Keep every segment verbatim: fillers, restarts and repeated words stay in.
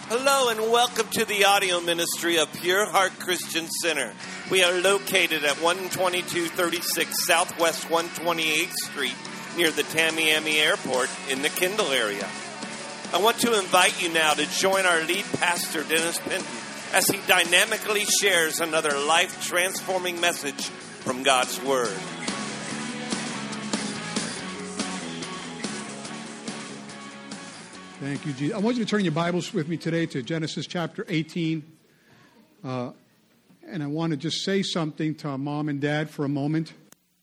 Hello and welcome to the audio ministry of Pure Heart Christian Center. We are located at one twenty-two thirty-six Southwest one twenty-eighth Street near the Tamiami Airport in the Kendall area. I want to invite you now to join our lead pastor, Dennis Penton, as he dynamically shares another life-transforming message from God's Word. Thank you, Jesus. I want you to turn your Bibles with me today to Genesis chapter eighteen. Uh, and I want to just say something to mom and dad for a moment.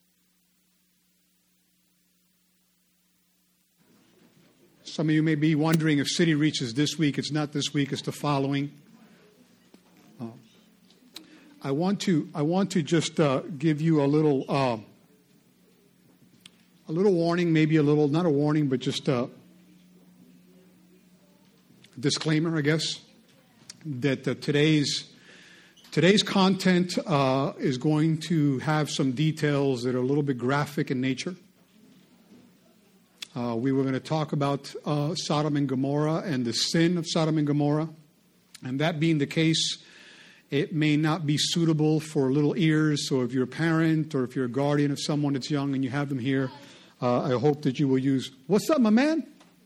Some of you may be wondering if City Reach is this week. It's not this week. It's the following. Uh, I want to I want to just uh, give you a little uh, a little warning, maybe a little, not a warning, but just uh, disclaimer, I guess, that uh, today's today's content uh, is going to have some details that are a little bit graphic in nature. Uh, we were going to talk about uh, Sodom and Gomorrah and the sin of Sodom and Gomorrah. And that being the case, it may not be suitable for little ears. So if you're a parent or if you're a guardian of someone that's young and you have them here, uh, I hope that you will use, "What's up, my man?"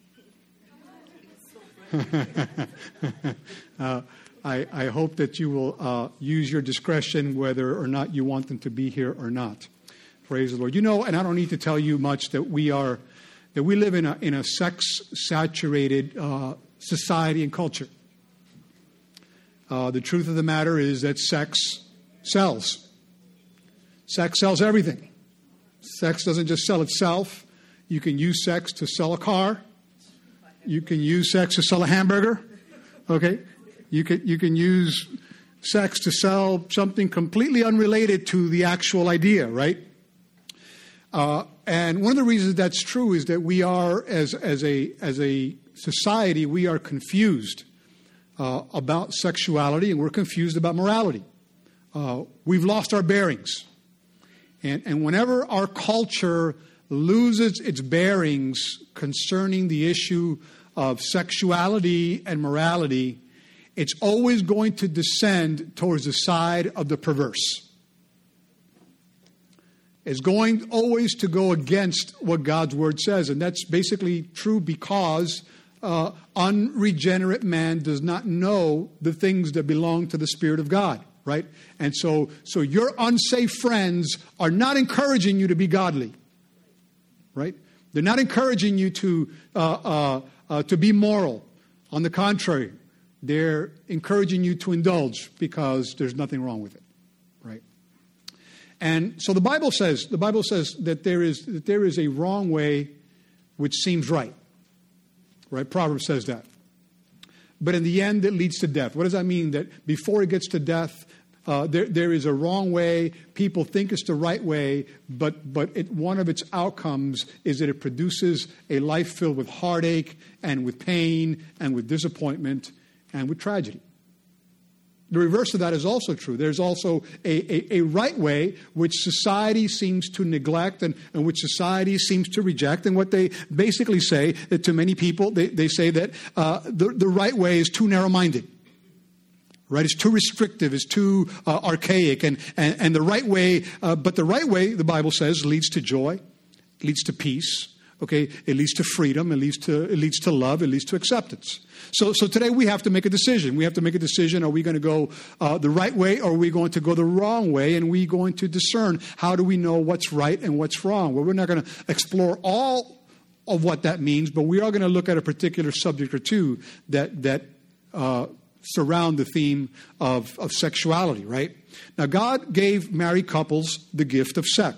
uh, I, I hope that you will uh, use your discretion whether or not you want them to be here or not. Praise the Lord. You know, and I don't need to tell you much that we are, that we live in a in a sex-saturated uh, society and culture. Uh, the truth of the matter is that sex sells. Sex sells everything. Sex doesn't just sell itself. You can use sex to sell a car. You can use sex to sell a hamburger, okay? You can you can use sex to sell something completely unrelated to the actual idea, right? Uh, and one of the reasons that's true is that we are, as as a as a society, we are confused uh, about sexuality, and we're confused about morality. Uh, we've lost our bearings, and and whenever our culture loses its bearings concerning the issue of sexuality and morality, it's always going to descend towards the side of the perverse. It's going always to go against what God's Word says. And that's basically true because uh, unregenerate man does not know the things that belong to the Spirit of God, right? And so, so your unsafe friends are not encouraging you to be godly. Right? They're not encouraging you to uh, uh, uh, to be moral. On the contrary, they're encouraging you to indulge because there's nothing wrong with it. Right? And so the Bible says the Bible says that there is that there is a wrong way which seems right. Right? Proverbs says that. But in the end, it leads to death. What does that mean? That before it gets to death, Uh, there, there is a wrong way. People think it's the right way, but but it, one of its outcomes is that it produces a life filled with heartache and with pain and with disappointment and with tragedy. The reverse of that is also true. There's also a, a, a right way which society seems to neglect and, and which society seems to reject. And what they basically say that to many people, they, they say that uh, the, the right way is too narrow-minded. Right, it's too restrictive, it's too uh, archaic, and, and, and the right way, uh, but the right way, the Bible says, leads to joy, leads to peace, okay, it leads to freedom, it leads to it leads to love, it leads to acceptance. So so today we have to make a decision. We have to make a decision, are we going to go uh, the right way or are we going to go the wrong way? And we're going to discern, how do we know what's right and what's wrong? Well, we're not going to explore all of what that means, but we are going to look at a particular subject or two that, that uh surround the theme of, of sexuality, right? Now, God gave married couples the gift of sex.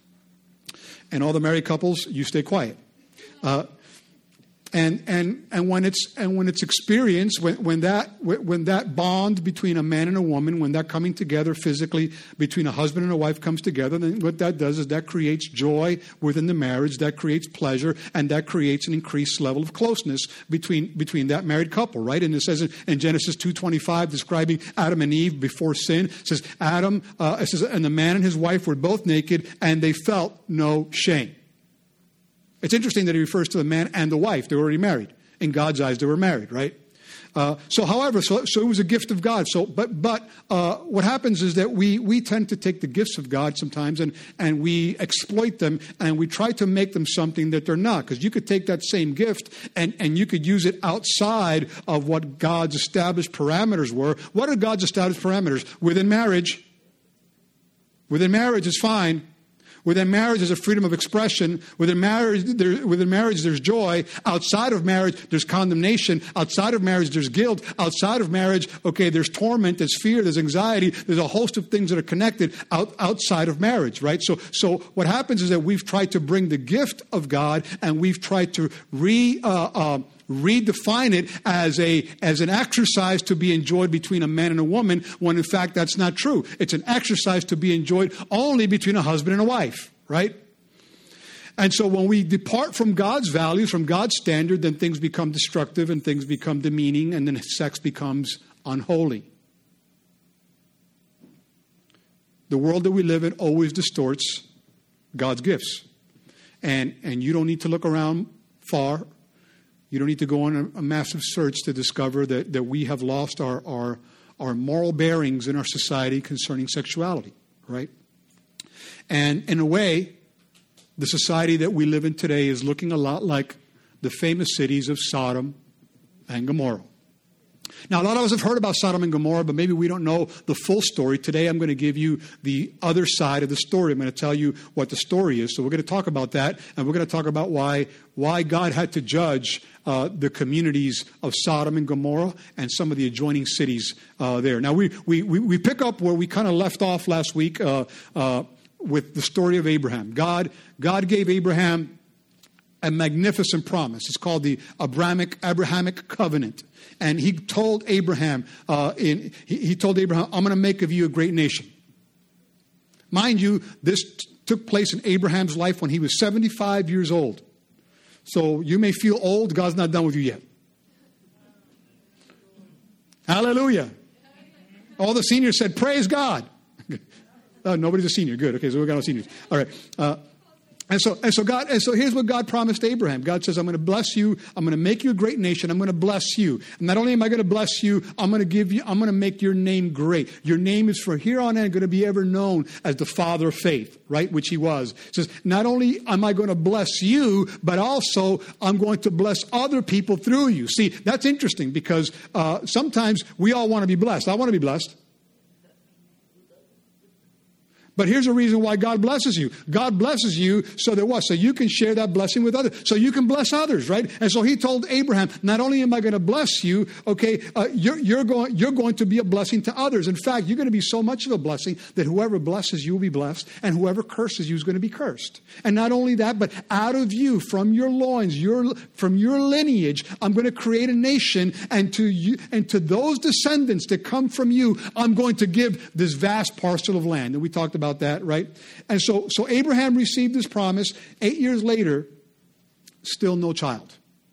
And all the married couples, you stay quiet. Uh, And and and when it's and when it's experienced, when when that when that bond between a man and a woman, when that coming together physically between a husband and a wife comes together, then what that does is that creates joy within the marriage, that creates pleasure, and that creates an increased level of closeness between between that married couple, right? And it says in Genesis two twenty-five, describing Adam and Eve before sin, it says Adam, uh, it says, and the man and his wife were both naked, and they felt no shame. It's interesting that he refers to the man and the wife. They were already married. In God's eyes, they were married, right? Uh, so, however, so, so it was a gift of God. So, but but uh, what happens is that we we tend to take the gifts of God sometimes and and we exploit them and we try to make them something that they're not. Because you could take that same gift and and you could use it outside of what God's established parameters were. What are God's established parameters? Within marriage. Within marriage is fine. Within marriage, there's a freedom of expression. Within marriage, there, within marriage, there's joy. Outside of marriage, there's condemnation. Outside of marriage, there's guilt. Outside of marriage, okay, there's torment, there's fear, there's anxiety. There's a host of things that are connected out, outside of marriage, right? So, so what happens is that we've tried to bring the gift of God and we've tried to re... Uh, uh, redefine it as a as an exercise to be enjoyed between a man and a woman, when in fact that's not true. It's an exercise to be enjoyed only between a husband and a wife, right? And so when we depart from God's values, from God's standard, then things become destructive and things become demeaning, and then sex becomes unholy. The world that we live in always distorts God's gifts. And and you don't need to look around far. You don't need to go on a, a massive search to discover that, that we have lost our, our, our moral bearings in our society concerning sexuality, right? And in a way, the society that we live in today is looking a lot like the famous cities of Sodom and Gomorrah. Now, a lot of us have heard about Sodom and Gomorrah, but maybe we don't know the full story. Today, I'm going to give you the other side of the story. I'm going to tell you what the story is. So we're going to talk about that, and we're going to talk about why, why God had to judge uh, the communities of Sodom and Gomorrah and some of the adjoining cities uh, there. Now, we, we, we pick up where we kind of left off last week uh, uh, with the story of Abraham. God, God gave Abraham a magnificent promise. It's called the Abrahamic, Abrahamic covenant. And he told Abraham, uh, in, he, he told Abraham, I'm going to make of you a great nation. Mind you, this t- took place in Abraham's life when he was seventy-five years old. So you may feel old. God's not done with you yet. Hallelujah. All the seniors said, praise God. Oh, nobody's a senior. Good. Okay, so we got no seniors. All right. Uh, And so, and so God, and so here's what God promised Abraham. God says, I'm going to bless you. I'm going to make you a great nation. I'm going to bless you. And not only am I going to bless you, I'm going to give you, I'm going to make your name great. Your name is from here on in going to be ever known as the father of faith, right? Which he was. It says, not only am I going to bless you, but also I'm going to bless other people through you. See, that's interesting because uh, sometimes we all want to be blessed. I want to be blessed. But here's a reason why God blesses you. God blesses you so that what? So you can share that blessing with others. So you can bless others, right? And so he told Abraham, not only am I going to bless you, okay, uh, you're, you're, going, you're going to be a blessing to others. In fact, you're going to be so much of a blessing that whoever blesses you will be blessed, and whoever curses you is going to be cursed. And not only that, but out of you, from your loins, your, from your lineage, I'm going to create a nation, and to you, and to those descendants that come from you, I'm going to give this vast parcel of land. And we talked about that, right? And so, so Abraham received this promise. Eight years later, still no child.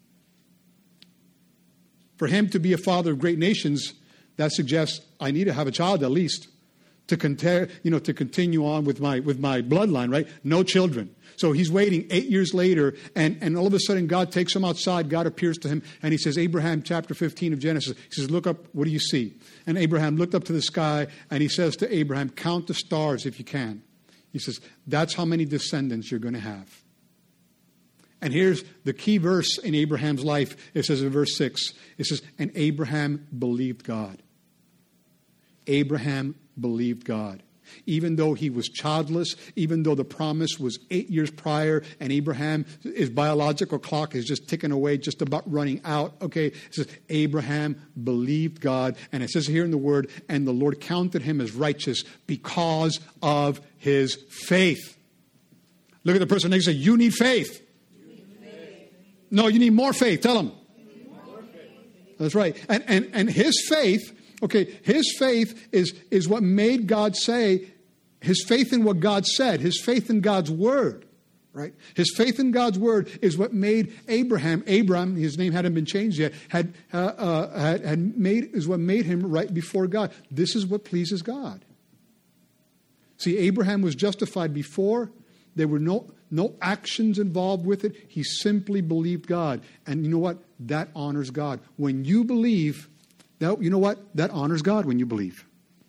For him to be a father of great nations, that suggests I need to have a child at least to continue, you know, to continue on with my with my bloodline, right? No children. So he's waiting eight years later, and, and all of a sudden God takes him outside. God appears to him, and he says, Abraham, chapter fifteen of Genesis, he says, look up, what do you see? And Abraham looked up to the sky, and he says to Abraham, count the stars if you can. He says, that's how many descendants you're going to have. And here's the key verse in Abraham's life. It says in verse six, it says, and Abraham believed God. Abraham believed God. Even though he was childless, even though the promise was eight years prior, and Abraham, his biological clock is just ticking away, just about running out. Okay, it says Abraham believed God, and it says here in the word, and the Lord counted him as righteous because of his faith. Look at the person next to you. You need faith. You need faith. No, you need more faith. Tell him. That's right. And and and his faith. Okay, his faith is, is what made God say, his faith in what God said, his faith in God's word, right? His faith in God's word is what made Abraham, Abram, his name hadn't been changed yet, had, uh, uh, had, had made, is what made him right before God. This is what pleases God. See, Abraham was justified before There were no, no actions involved with it. He simply believed God. And you know what? That honors God. When you believe, that, you know what? That honors God when you believe.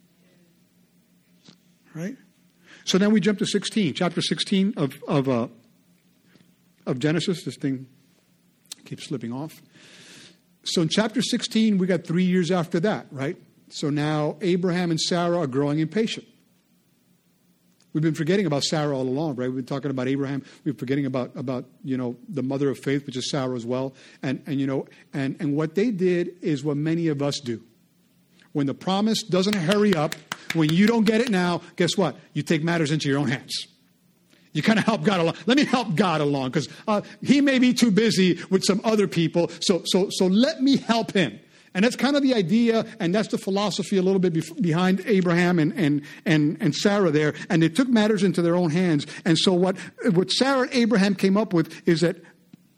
Right? So then we jump to sixteen, chapter sixteen of, of, uh, of Genesis. This thing keeps slipping off. So in chapter sixteen, we got three years after that, right? So now Abraham and Sarah are growing impatient. We've been forgetting about Sarah all along, right? We've been talking about Abraham. We've been forgetting about, about you know, the mother of faith, which is Sarah as well. And, and you know, and, and what they did is what many of us do. When the promise doesn't hurry up, when you don't get it now, guess what? You take matters into your own hands. You kind of help God along. Let me help God along because uh, he may be too busy with some other people. So, so, so let me help him. And that's kind of the idea, and that's the philosophy a little bit bef- behind Abraham and, and, and, and Sarah there. And they took matters into their own hands. And so what, what Sarah and Abraham came up with is that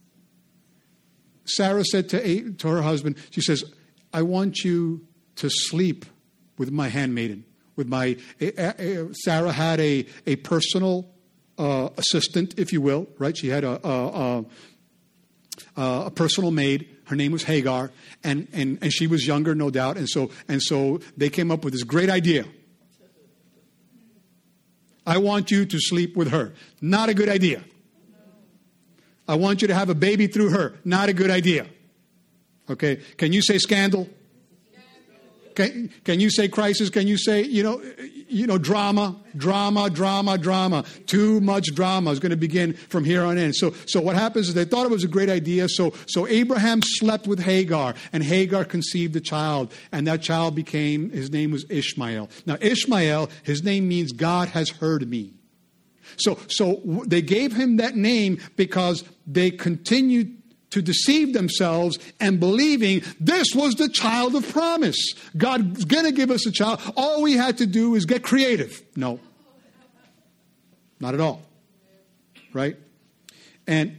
Sarah said to, a- to her husband, she says, I want you to sleep with my handmaiden. With my a, a, Sarah had a, a personal uh, assistant, if you will, right? She had a, a, a, a personal maid. Her name was Hagar, and, and, and she was younger, no doubt. And so and so they came up with this great idea. I want you to sleep with her. Not a good idea. I want you to have a baby through her. Not a good idea. Okay, can you say scandal? Can, can you say crisis? Can you say, you know, you know, drama, drama, drama, drama? Too much drama is going to begin from here on in. So, so what happens is they thought it was a great idea. So, so Abraham slept with Hagar, and Hagar conceived a child, and that child became, his name was Ishmael. Now, Ishmael, his name means God has heard me. So, so they gave him that name because they continued to deceive themselves and believing this was the child of promise. God's going to give us a child. All we had to do is get creative. No. Not at all. Right? And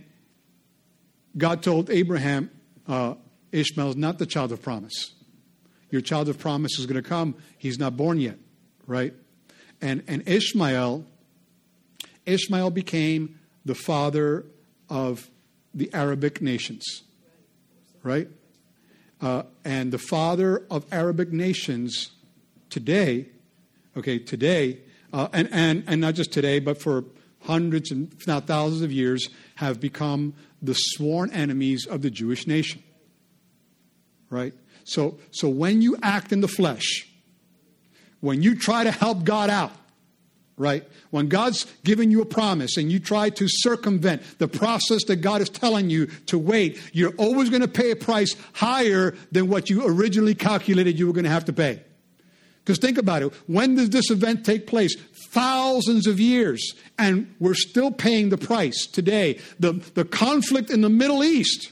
God told Abraham, uh, Ishmael is not the child of promise. Your child of promise is going to come. He's not born yet. Right? And, and Ishmael, Ishmael became the father of the Arabic nations, right? Uh, and the father of Arabic nations today, okay, today, uh, and, and, and not just today, but for hundreds and if not thousands of years, have become the sworn enemies of the Jewish nation, right? So, so when you act in the flesh, when you try to help God out, right? When God's given you a promise and you try to circumvent the process that God is telling you to wait, you're always going to pay a price higher than what you originally calculated you were going to have to pay. Because think about it. When does this event take place? Thousands of years. And we're still paying the price today. The, the conflict in the Middle East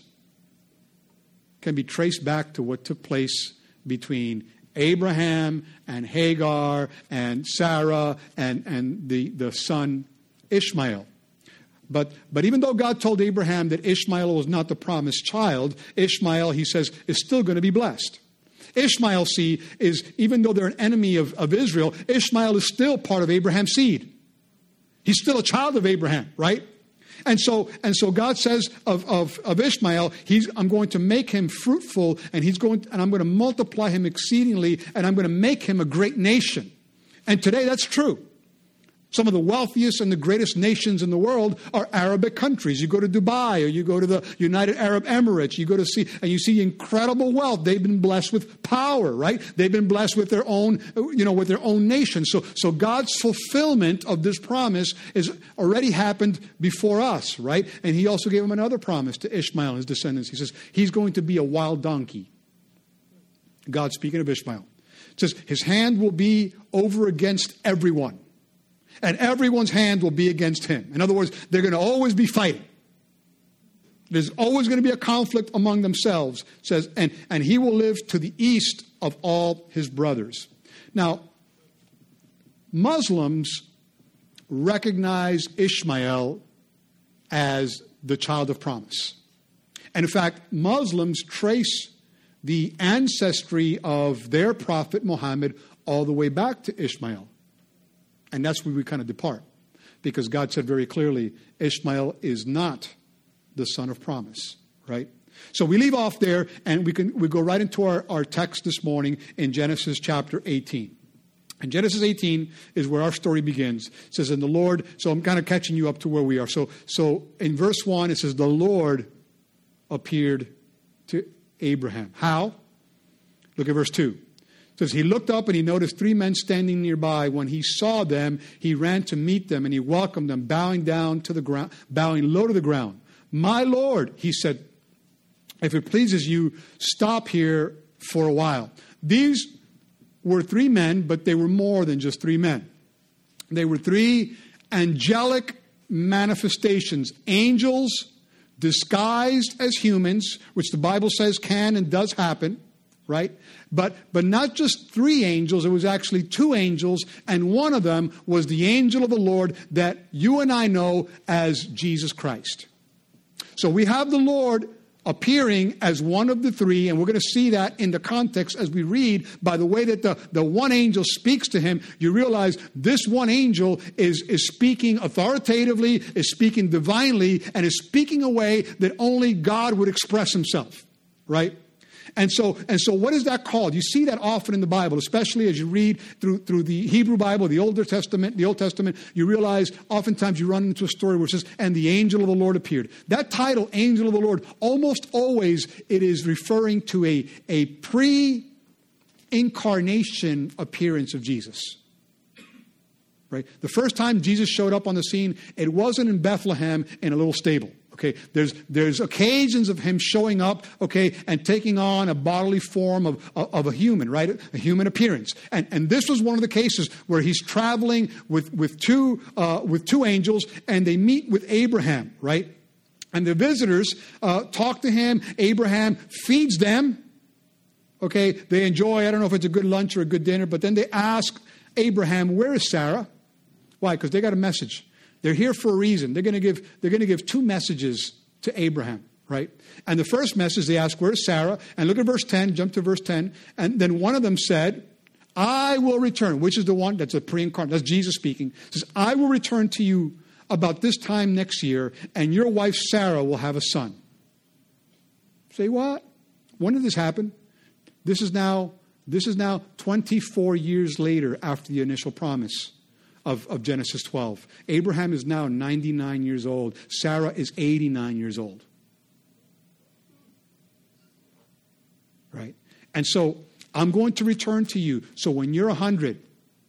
can be traced back to what took place between Abraham and Hagar and Sarah and, and the, the son Ishmael. But, but even though God told Abraham that Ishmael was not the promised child, Ishmael, he says, is still going to be blessed. Ishmael, see, is, even though they're an enemy of, of Israel, Ishmael is still part of Abraham's seed. He's still a child of Abraham, right? And so, and so God says of, of, of Ishmael, he's, I'm going to make him fruitful, and he's going, and I'm going to multiply him exceedingly, and I'm going to make him a great nation. And today that's true. Some of the wealthiest and the greatest nations in the world are Arabic countries. You go to Dubai, or you go to the United Arab Emirates, you go to see, and you see incredible wealth. They've been blessed with power, right? They've been blessed with their own, you know, with their own nation. So, so God's fulfillment of this promise is already happened before us, right? And he also gave him another promise to Ishmael and his descendants. He says, he's going to be a wild donkey. God speaking of Ishmael. It says, his hand will be over against everyone. And everyone's hand will be against him. In other words, they're going to always be fighting. There's always going to be a conflict among themselves. It says, and, and he will live to the east of all his brothers. Now, Muslims recognize Ishmael as the child of promise. And in fact, Muslims trace the ancestry of their prophet Muhammad all the way back to Ishmael. And that's where we kind of depart. because God said very clearly, Ishmael is not the son of promise, right? So we leave off there, and we can we go right into our, our text this morning in Genesis chapter eighteen. And Genesis eighteen is where our story begins. It says, "In the Lord," so I'm kind of catching you up to where we are. So, so in verse one, it says, "The Lord appeared to Abraham." How? Look at verse two. It says, "He looked up and he noticed three men standing nearby. When he saw them, he ran to meet them and he welcomed them, bowing down to the ground, bowing low to the ground. 'My Lord,' he said, 'if it pleases you, stop here for a while.'" These were three men, but they were more than just three men. They were three angelic manifestations, angels disguised as humans, which the Bible says can and does happen, right? But but not just three angels, it was actually two angels, and one of them was the angel of the Lord that you and I know as Jesus Christ. So we have the Lord appearing as one of the three, and we're going to see that in the context as we read. By the way that the, the one angel speaks to him, you realize this one angel is, is speaking authoritatively, is speaking divinely, and is speaking a way that only God would express himself, right? And so, and so what is that called? You see that often in the Bible, especially as you read through, through the Hebrew Bible, the Older Testament, the Old Testament, you realize oftentimes you run into a story where it says, "And the angel of the Lord appeared." That title, angel of the Lord, almost always it is referring to a, a pre-incarnation appearance of Jesus. Right? The first time Jesus showed up on the scene, it wasn't in Bethlehem in a little stable. Okay, there's there's occasions of him showing up, okay, and taking on a bodily form of, of, of a human, right? A human appearance. And and this was one of the cases where he's traveling with, with two uh, with two angels, and they meet with Abraham, right? And the visitors uh, talk to him. Abraham feeds them. Okay, they enjoy, I don't know if it's a good lunch or a good dinner, but then they ask Abraham, "Where is Sarah?" Why? Because they got a message. They're here for a reason. They're going to give, they're going to give two messages to Abraham, right? And the first message they ask, "Where is Sarah?" And look at verse ten, jump to verse ten. And then one of them said, "I will return," which is the one that's a pre-incarnate. That's Jesus speaking. It says, "I will return to you about this time next year, and your wife Sarah will have a son." Say what? When did this happen? This is now, this is now twenty-four years later after the initial promise. Of, of Genesis twelve. Abraham is now ninety-nine years old. Sarah is eighty-nine years old. Right? And so, "I'm going to return to you. So when you're one hundred,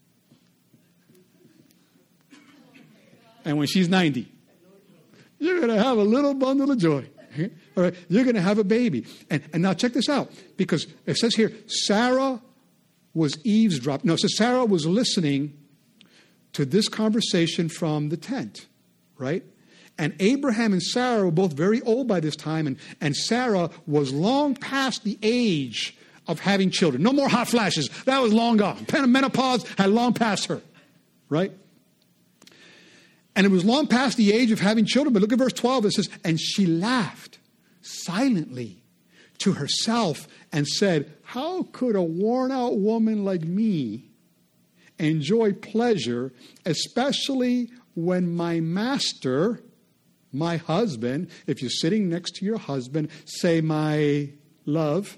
and when she's ninety, you're going to have a little bundle of joy. All right? You're going to have a baby." And, and now check this out. Because it says here, Sarah was eavesdropping. No, it says Sarah was listening to this conversation from the tent, right? And Abraham and Sarah were both very old by this time, and, and Sarah was long past the age of having children. No more hot flashes. That was long gone. Menopause had long passed her, right? And it was long past the age of having children. But look at verse twelve. It says, "And she laughed silently to herself and said, 'How could a worn-out woman like me enjoy pleasure, especially when my master, my husband,'" if you're sitting next to your husband, say, "My love."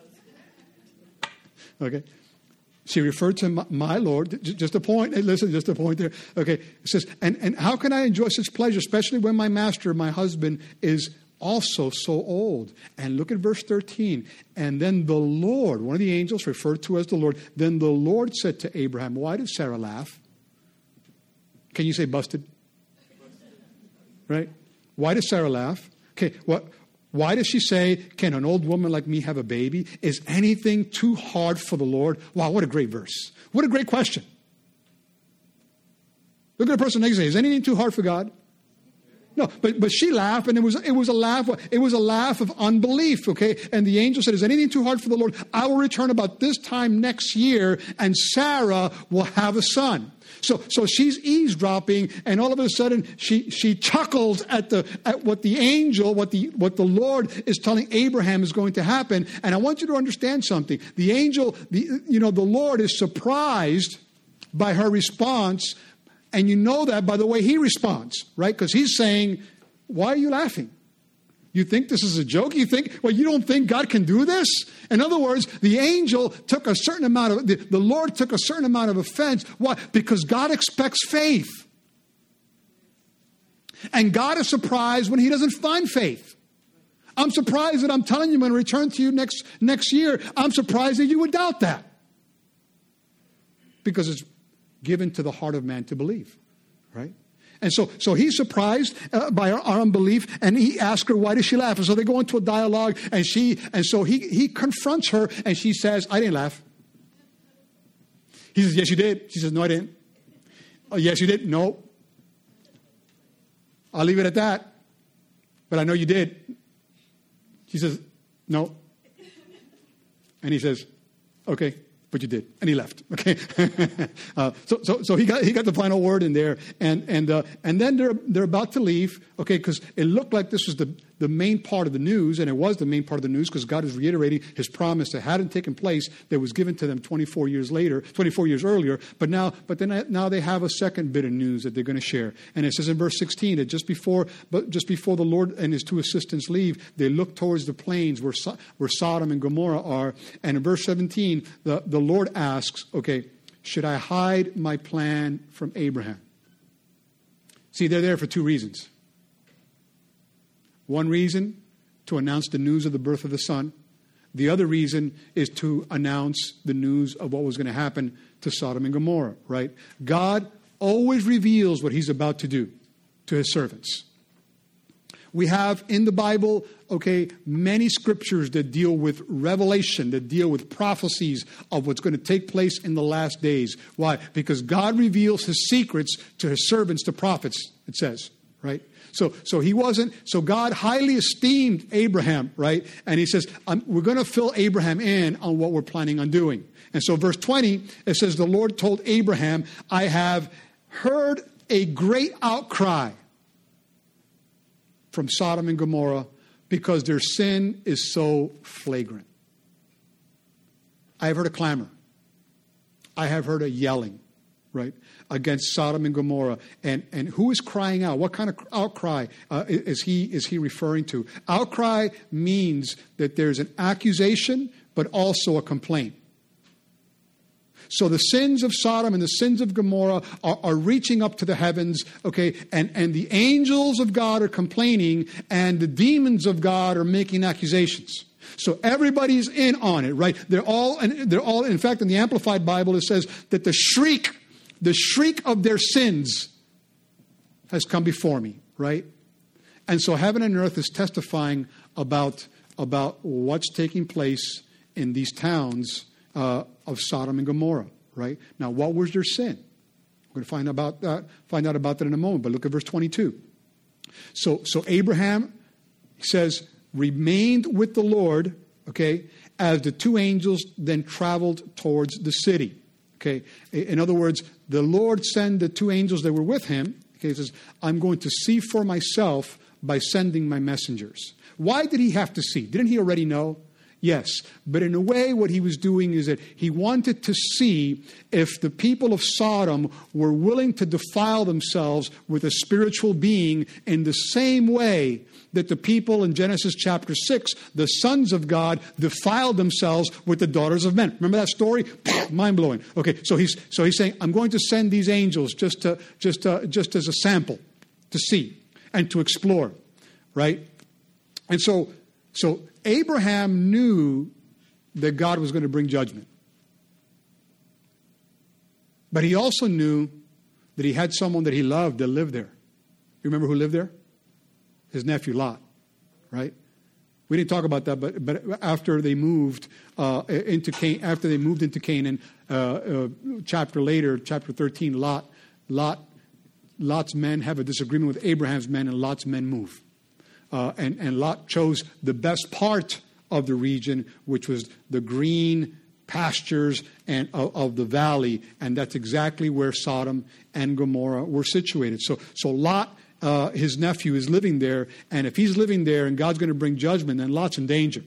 Okay. She referred to my, my Lord. Just a point. Hey, listen, just a point there. Okay. It says, and, and how can I enjoy such pleasure, especially when my master, my husband, is also so old? And look at verse thirteen. "And then the Lord," one of the angels referred to as the Lord, "then the Lord said to Abraham," why did Sarah laugh? Can you say busted? Right? Why does Sarah laugh? Okay, what? Why does she say, "Can an old woman like me have a baby? Is anything too hard for the Lord?" Wow, what a great verse. What a great question. Look at the person next to you. Is anything too hard for God? No, but but she laughed, and it was it was a laugh. It was a laugh of unbelief. Okay, and the angel said, "Is anything too hard for the Lord? I will return about this time next year, and Sarah will have a son." So so she's eavesdropping, and all of a sudden she she chuckles at the at what the angel, what the what the Lord is telling Abraham is going to happen. And I want you to understand something. The angel, the you know, the Lord is surprised by her response. And you know that by the way he responds, right? Because he's saying, why are you laughing? You think this is a joke? You think, well, you don't think God can do this? In other words, the angel took a certain amount of, the, the Lord took a certain amount of offense. Why? Because God expects faith. And God is surprised when he doesn't find faith. I'm surprised that I'm telling you I'm going to return to you next, next year. I'm surprised that you would doubt that. Because it's given to the heart of man to believe, right? And so, so he's surprised uh, by our, our unbelief, and he asks her, why does she laugh? And so they go into a dialogue, and she, and so he, he confronts her, and she says, I didn't laugh. He says, yes, you did. She says, no, I didn't. Oh, yes, you did. No. I'll leave it at that. But I know you did. She says, no. And he says, okay. But you did, and he left. Okay, uh, so so so he got he got the final word in there, and and uh, and then they're they're about to leave. Okay, because it looked like this was the the main part of the news, and it was the main part of the news because God is reiterating His promise that hadn't taken place, that was given to them twenty-four years later, twenty-four years earlier. But now, but then now they have a second bit of news that they're going to share, and it says in verse sixteen that just before, but just before the Lord and His two assistants leave, they look towards the plains where so, where Sodom and Gomorrah are, and in verse seventeen, the the Lord asks, okay, should I hide my plan from Abraham? See, they're there for two reasons. One reason, to announce the news of the birth of the Son. The other reason is to announce the news of what was going to happen to Sodom and Gomorrah, right? God always reveals what He's about to do to His servants. We have in the Bible, okay, many scriptures that deal with revelation, that deal with prophecies of what's going to take place in the last days. Why? Because God reveals His secrets to His servants, the prophets, it says, right? So so he wasn't, so God highly esteemed Abraham, right? And He says, um, we're going to fill Abraham in on what we're planning on doing. And so verse twenty, it says, the Lord told Abraham, I have heard a great outcry from Sodom and Gomorrah because their sin is so flagrant. I have heard a clamor. I have heard a yelling, right, against Sodom and Gomorrah. And, and who is crying out? What kind of outcry uh, is he is he referring to? Outcry means that there's an accusation, but also a complaint. So the sins of Sodom and the sins of Gomorrah are, are reaching up to the heavens, okay, and, and the angels of God are complaining, and the demons of God are making accusations. So everybody's in on it, right? They're all, and they're all. In fact, in the Amplified Bible, it says that the shriek, the shriek of their sins has come before me, right? And so heaven and earth is testifying about about what's taking place in these towns Uh, of Sodom and Gomorrah, right? Now, what was their sin? We're going to find about that, find out about that in a moment. But look at verse twenty-two. So, so Abraham, he says, remained with the Lord, okay, as the two angels then traveled towards the city. Okay, in other words, the Lord sent the two angels that were with him. Okay, he says, I'm going to see for myself by sending my messengers. Why did he have to see? Didn't he already know? Yes, but in a way what he was doing is that he wanted to see if the people of Sodom were willing to defile themselves with a spiritual being in the same way that the people in Genesis chapter six, the sons of God, defiled themselves with the daughters of men. Remember that story? Mind-blowing. Okay, so he's so he's saying, I'm going to send these angels just to, just to, just as a sample to see and to explore, right? And so so Abraham knew that God was going to bring judgment. But he also knew that he had someone that he loved that lived there. You remember who lived there? His nephew Lot, right? We didn't talk about that, but but after they moved uh, into Can- after they moved into Canaan, uh, uh, chapter later, chapter thirteen, Lot, Lot, Lot's men have a disagreement with Abraham's men, and Lot's men move. Uh, and, and Lot chose the best part of the region, which was the green pastures and of, of the valley, and that's exactly where Sodom and Gomorrah were situated. So, so Lot, uh, his nephew, is living there, and if he's living there and God's going to bring judgment, then Lot's in danger.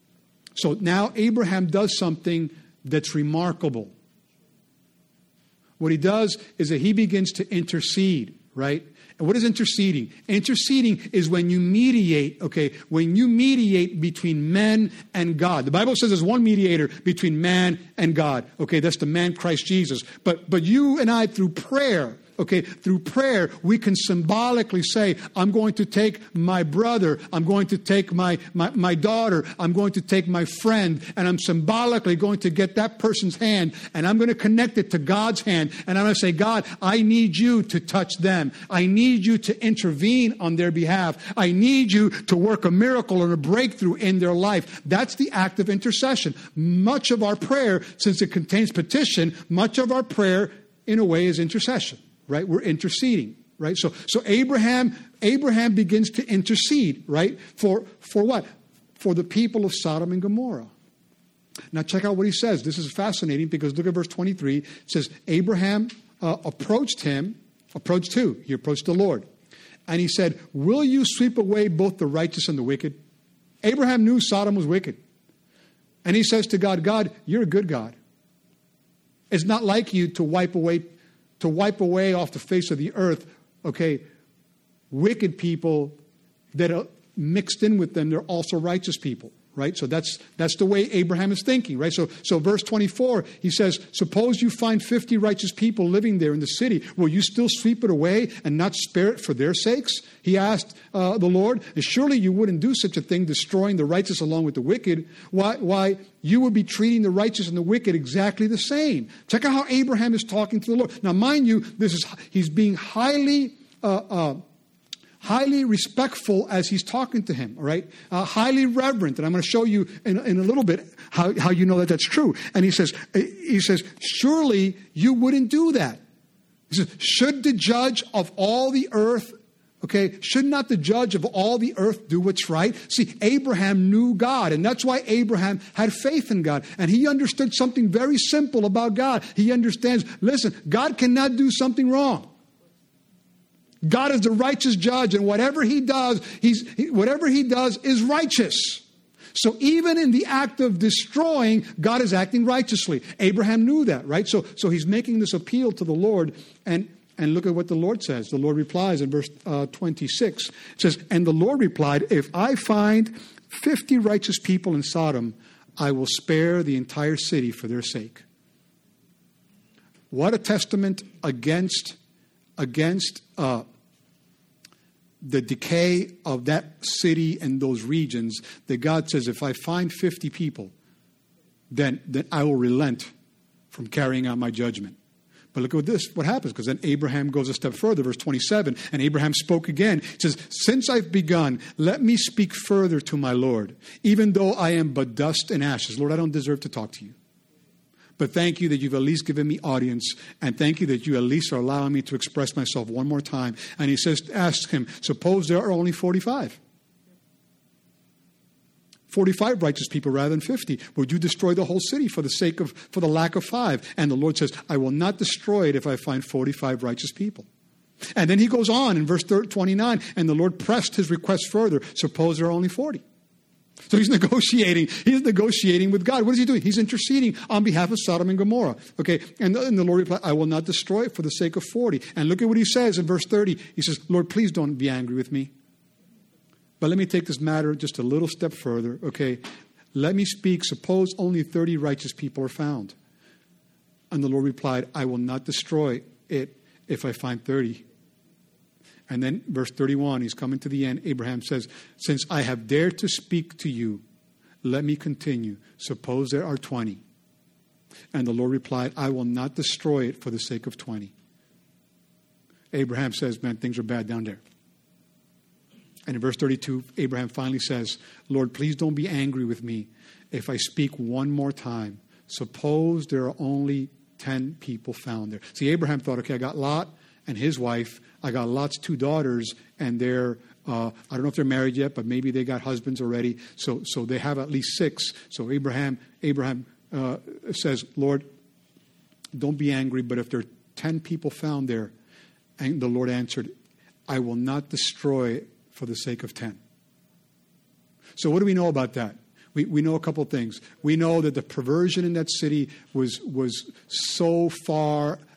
So now Abraham does something that's remarkable. What he does is that he begins to intercede, right? And what is interceding? Interceding is when you mediate, okay, when you mediate between men and God. The Bible says there's one mediator between man and God. Okay, that's the man Christ Jesus. But but you and I, through prayer, okay, through prayer, we can symbolically say, I'm going to take my brother, I'm going to take my, my, my daughter, I'm going to take my friend, and I'm symbolically going to get that person's hand, and I'm going to connect it to God's hand, and I'm going to say, God, I need you to touch them. I need you to intervene on their behalf. I need you to work a miracle and a breakthrough in their life. That's the act of intercession. Much of our prayer, since it contains petition, much of our prayer, in a way, is intercession. Right? We're interceding, right? So so Abraham Abraham begins to intercede, right? For for what? For the people of Sodom and Gomorrah. Now check out what he says. This is fascinating because look at verse twenty-three. It says, Abraham uh, approached him, approached who? He approached the Lord. And he said, will you sweep away both the righteous and the wicked? Abraham knew Sodom was wicked. And he says to God, God, you're a good God. It's not like you to wipe away to wipe away off the face of the earth, okay, wicked people that are mixed in with them, they're also righteous people, right? So that's that's the way Abraham is thinking, right? So so verse twenty-four, he says, suppose you find fifty righteous people living there in the city. Will you still sweep it away and not spare it for their sakes? He asked uh, the Lord, and surely you wouldn't do such a thing, destroying the righteous along with the wicked. Why, why you would be treating the righteous and the wicked exactly the same. Check out how Abraham is talking to the Lord. Now, mind you, this is he's being highly uh, uh, highly respectful as he's talking to him, all right? Uh, highly reverent. And I'm going to show you in, in a little bit how, how you know that that's true. And he says, he says, surely you wouldn't do that. He says, should the judge of all the earth, okay, should not the judge of all the earth do what's right? See, Abraham knew God, and that's why Abraham had faith in God. And he understood something very simple about God. He understands, listen, God cannot do something wrong. God is the righteous judge, and whatever he does, he's he, whatever he does is righteous. So even in the act of destroying, God is acting righteously. Abraham knew that, right? So so he's making this appeal to the Lord, and and look at what the Lord says. The Lord replies in verse uh, twenty-six. It says, and the Lord replied, if I find fifty righteous people in Sodom, I will spare the entire city for their sake. What a testament against against uh, the decay of that city and those regions, that God says, if I find fifty people, then, then I will relent from carrying out my judgment. But look at this, what happens, because then Abraham goes a step further, verse twenty-seven, and Abraham spoke again. It says, since I've begun, let me speak further to my Lord, even though I am but dust and ashes. Lord, I don't deserve to talk to you. But thank you that you've at least given me audience, and thank you that you at least are allowing me to express myself one more time. And he says, ask him, suppose there are only forty-five. forty-five righteous people rather than fifty. Would you destroy the whole city for the sake of, for the lack of five? And the Lord says, I will not destroy it if I find forty-five righteous people. And then he goes on in verse twenty-nine, and the Lord pressed his request further. Suppose there are only forty. So he's negotiating. He's negotiating with God. What is he doing? He's interceding on behalf of Sodom and Gomorrah. Okay, and the, and the Lord replied, I will not destroy it for the sake of forty. And look at what he says in verse thirty. He says, Lord, please don't be angry with me. But let me take this matter just a little step further. Okay, let me speak. Suppose only thirty righteous people are found. And the Lord replied, I will not destroy it if I find thirty. And then verse thirty-one, he's coming to the end. Abraham says, since I have dared to speak to you, let me continue. Suppose there are twenty. And the Lord replied, I will not destroy it for the sake of twenty. Abraham says, man, things are bad down there. And in verse thirty-two, Abraham finally says, Lord, please don't be angry with me if I speak one more time. Suppose there are only ten people found there. See, Abraham thought, okay, I got Lot and his wife. I got Lot's two daughters, and they're, uh, I don't know if they're married yet, but maybe they got husbands already. So so they have at least six. So Abraham Abraham uh, says, Lord, don't be angry, but if there are ten people found there, and the Lord answered, I will not destroy it for the sake of ten. So what do we know about that? We we know a couple things. We know that the perversion in that city was was so far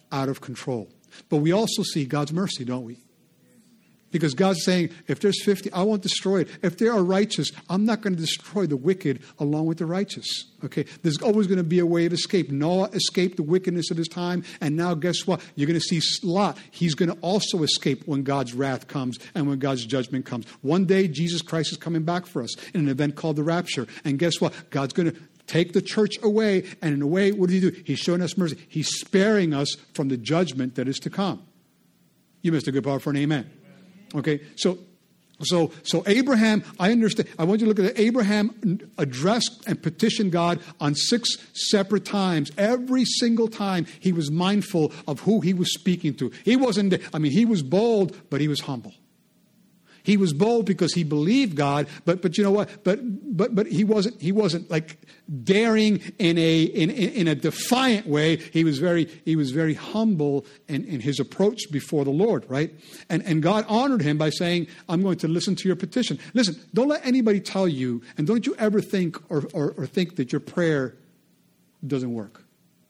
out of control. But we also see God's mercy, don't we? Because God's saying, if there's fifty, I won't destroy it. If they are righteous, I'm not going to destroy the wicked along with the righteous. Okay, there's always going to be a way of escape. Noah escaped the wickedness of his time, and now guess what? You're going to see Lot. He's going to also escape when God's wrath comes and when God's judgment comes. One day, Jesus Christ is coming back for us in an event called the rapture. And guess what? God's going to take the church away, and in a way, what does he do? He's showing us mercy. He's sparing us from the judgment that is to come. You missed a good part for an amen. Okay, so so so Abraham, I understand. I want you to look at it. Abraham addressed and petitioned God on six separate times. Every single time he was mindful of who he was speaking to. He wasn't, I mean, he was bold, but he was humble. He was bold because he believed God, but but you know what? But but but he wasn't he wasn't like daring in a in in a defiant way. He was very he was very humble in, in his approach before the Lord, right? And and God honored him by saying, "I'm going to listen to your petition." Listen, don't let anybody tell you, and don't you ever think or or, or think that your prayer doesn't work.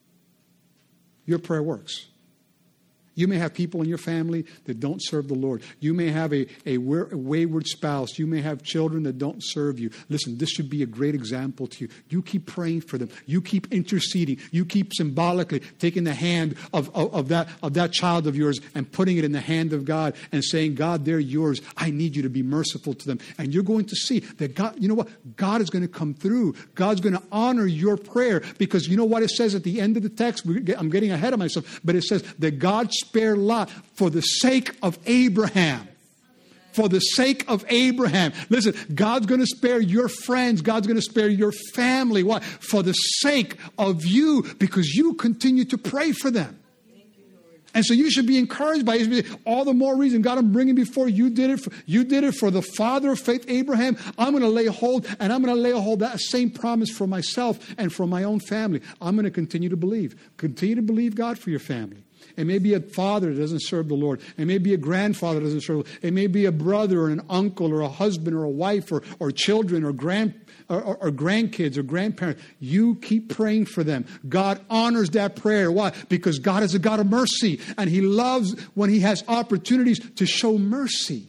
Your prayer works. You may have people in your family that don't serve the Lord. You may have a, a wayward spouse. You may have children that don't serve you. Listen, this should be a great example to you. You keep praying for them. You keep interceding. You keep symbolically taking the hand of, of, of, that, of that child of yours and putting it in the hand of God and saying, God, they're yours. I need you to be merciful to them. And you're going to see that God, you know what? God is going to come through. God's going to honor your prayer because you know what it says at the end of the text? I'm getting ahead of myself, but it says that God spare Lot for the sake of Abraham. For the sake of Abraham. Listen, God's going to spare your friends. God's going to spare your family. Why? For the sake of you, because you continue to pray for them. And so you should be encouraged by it. All the more reason, God, I'm bringing before you did it. For, you did it for the father of faith, Abraham. I'm going to lay hold, and I'm going to lay hold of that same promise for myself and for my own family. I'm going to continue to believe. Continue to believe God for your family. It may be a father that doesn't serve the Lord. It may be a grandfather that doesn't serve the Lord. It may be a brother or an uncle or a husband or a wife or, or children or grand or, or, or grandkids or grandparents. You keep praying for them. God honors that prayer. Why? Because God is a God of mercy. And He loves when He has opportunities to show mercy.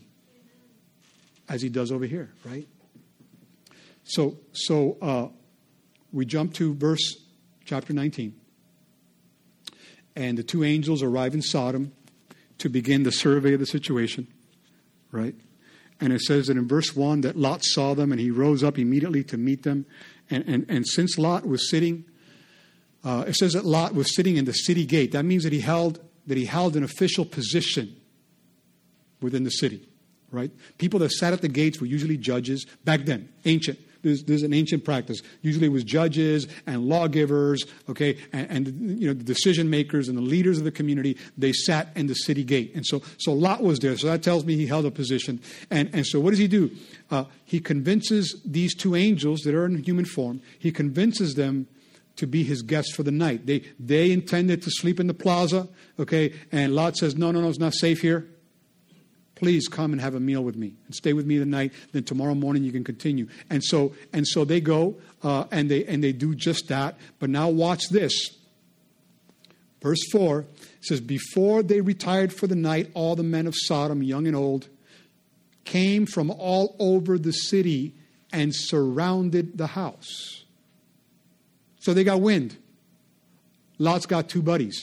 As He does over here, right? So, so uh, we jump to verse chapter nineteen. And the two angels arrive in Sodom to begin the survey of the situation, right? And it says that in verse one that Lot saw them and he rose up immediately to meet them. And, and, and since Lot was sitting, uh, it says that Lot was sitting in the city gate. That means that he held that he held an official position within the city, right? People that sat at the gates were usually judges back then, ancient. There's, there's an ancient practice. Usually it was judges and lawgivers, okay, and, and you know the decision makers and the leaders of the community. They sat in the city gate, and so so Lot was there. So that tells me he held a position. And and so what does he do? Uh, he convinces these two angels that are in human form. He convinces them to be his guests for the night. They they intended to sleep in the plaza, okay, and Lot says, no, no, no, it's not safe here. Please come and have a meal with me and stay with me tonight. Then tomorrow morning you can continue. And so and so they go uh, and they and they do just that. But now watch this. Verse four says, before they retired for the night, all the men of Sodom, young and old, came from all over the city and surrounded the house. So they got wind. Lot's got two buddies.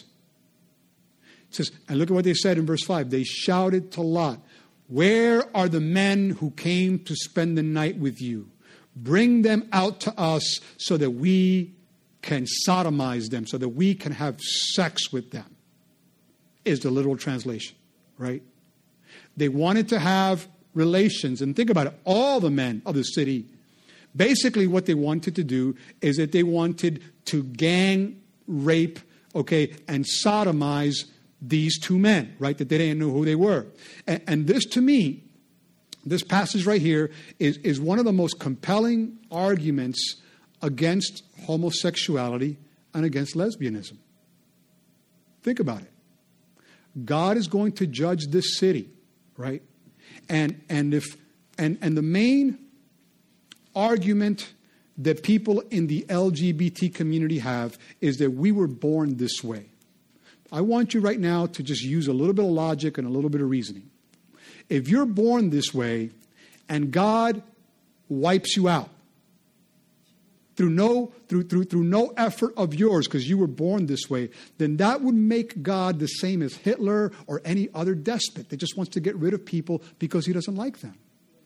It says, and look at what they said in verse five. They shouted to Lot, where are the men who came to spend the night with you? Bring them out to us so that we can sodomize them, so that we can have sex with them, is the literal translation, right? They wanted to have relations, and think about it, all the men of the city. Basically what they wanted to do is that they wanted to gang rape, okay, and sodomize these two men, right? That they didn't know who they were. And, and this, to me, this passage right here is, is one of the most compelling arguments against homosexuality and against lesbianism. Think about it. God is going to judge this city, right? And and if and and the main argument that people in the L G B T community have is that we were born this way. I want you right now to just use a little bit of logic and a little bit of reasoning. If you're born this way and God wipes you out through no through through through no effort of yours because you were born this way, then that would make God the same as Hitler or any other despot that just wants to get rid of people because he doesn't like them.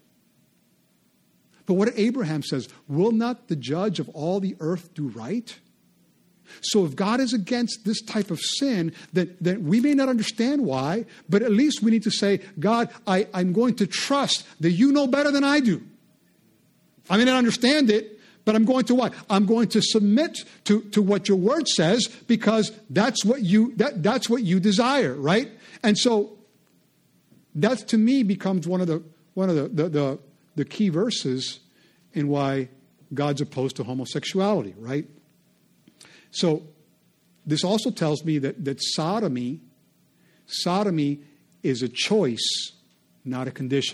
But what Abraham says, will not the judge of all the earth do right? So if God is against this type of sin, then, then we may not understand why, but at least we need to say, God, I, I'm going to trust that you know better than I do. I may not understand it, but I'm going to what? I'm going to submit to, to what your word says because that's what you that, that's what you desire, right? And so that to me becomes one of the one of the, the, the, the key verses in why God's opposed to homosexuality, right? So this also tells me that, that sodomy, sodomy is a choice, not a condition.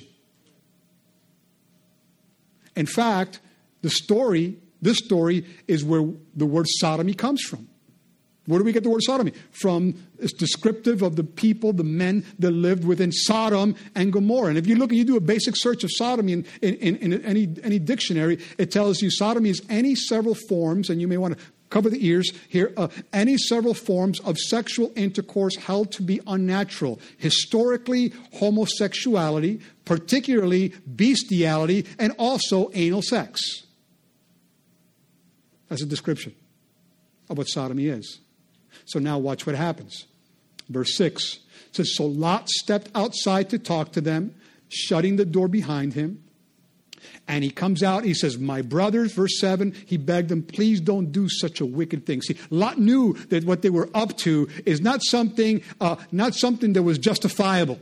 In fact, the story, this story is where the word sodomy comes from. Where do we get the word sodomy? From, it's descriptive of the people, the men that lived within Sodom and Gomorrah. And if you look and you do a basic search of sodomy in, in, in, in any, any dictionary, it tells you sodomy is any several forms, and you may want to cover the ears here, uh, any several forms of sexual intercourse held to be unnatural. Historically, homosexuality, particularly bestiality, and also anal sex. That's a description of what sodomy is. So now watch what happens. Verse six says, so Lot stepped outside to talk to them, shutting the door behind him. And he comes out, he says, my brothers, verse seven, he begged them, please don't do such a wicked thing. See, Lot knew that what they were up to is not something, uh, not something that was justifiable.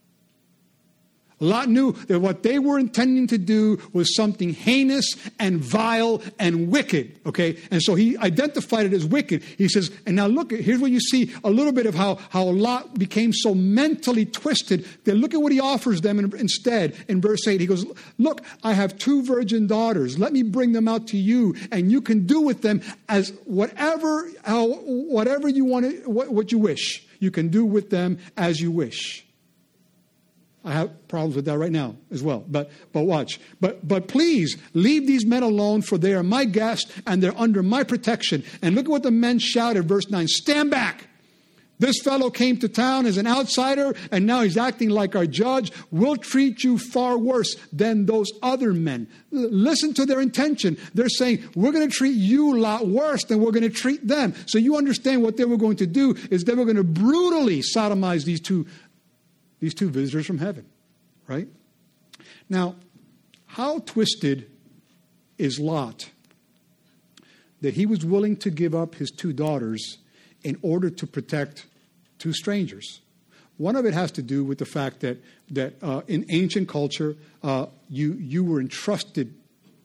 Lot knew that what they were intending to do was something heinous and vile and wicked, okay? And so he identified it as wicked. He says, and now look, here's where you see a little bit of how, how Lot became so mentally twisted. Then look at what he offers them in, instead. In verse eight, he goes, look, I have two virgin daughters. Let me bring them out to you, and you can do with them as whatever, how, whatever you want, to, what, what you wish. You can do with them as you wish. I have problems with that right now as well. But but watch. But but please leave these men alone, for they are my guests and they're under my protection. And look at what the men shouted, verse nine. Stand back. This fellow came to town as an outsider, and now he's acting like our judge. We'll treat you far worse than those other men. Listen to their intention. They're saying, we're going to treat you a lot worse than we're going to treat them. So you understand what they were going to do is they were going to brutally sodomize these two These two visitors from heaven, right? Now, how twisted is Lot that he was willing to give up his two daughters in order to protect two strangers? One of it has to do with the fact that that uh, in ancient culture, uh, you you were entrusted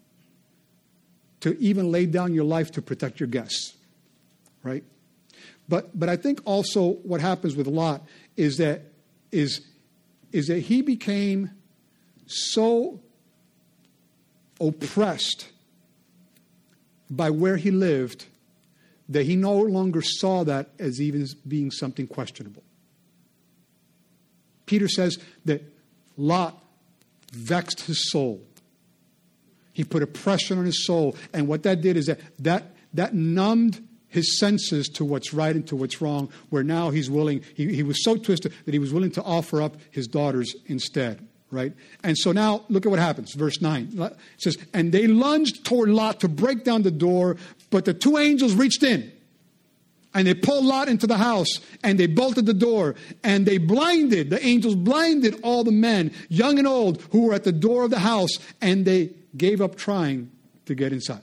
to even lay down your life to protect your guests, right? But but I think also what happens with Lot is that is is that he became so oppressed by where he lived that he no longer saw that as even being something questionable. Peter says that Lot vexed his soul. He put oppression on his soul. And what that did is that that, that numbed his senses to what's right and to what's wrong, where now he's willing, he, he was so twisted that he was willing to offer up his daughters instead, right? And so now look at what happens. Verse nine, it says, and they lunged toward Lot to break down the door, but the two angels reached in. And they pulled Lot into the house, and they bolted the door, and they blinded, the angels blinded all the men, young and old, who were at the door of the house, and they gave up trying to get inside.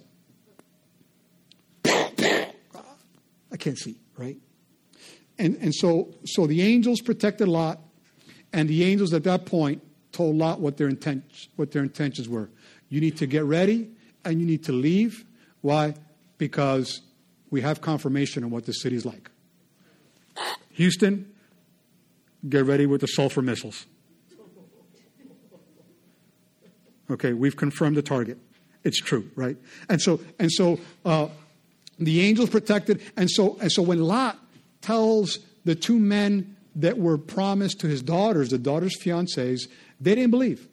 I can't see, right? And and so so the angels protected Lot, and the angels at that point told Lot what their intent what their intentions were. You need to get ready, and you need to leave. Why? Because we have confirmation on what the city's like. Houston, get ready with the sulfur missiles. Okay, we've confirmed the target. It's true, right? And so and so uh, the angels protected, and so and so when Lot tells the two men that were promised to his daughters, the daughters' fiancés, they didn't believe.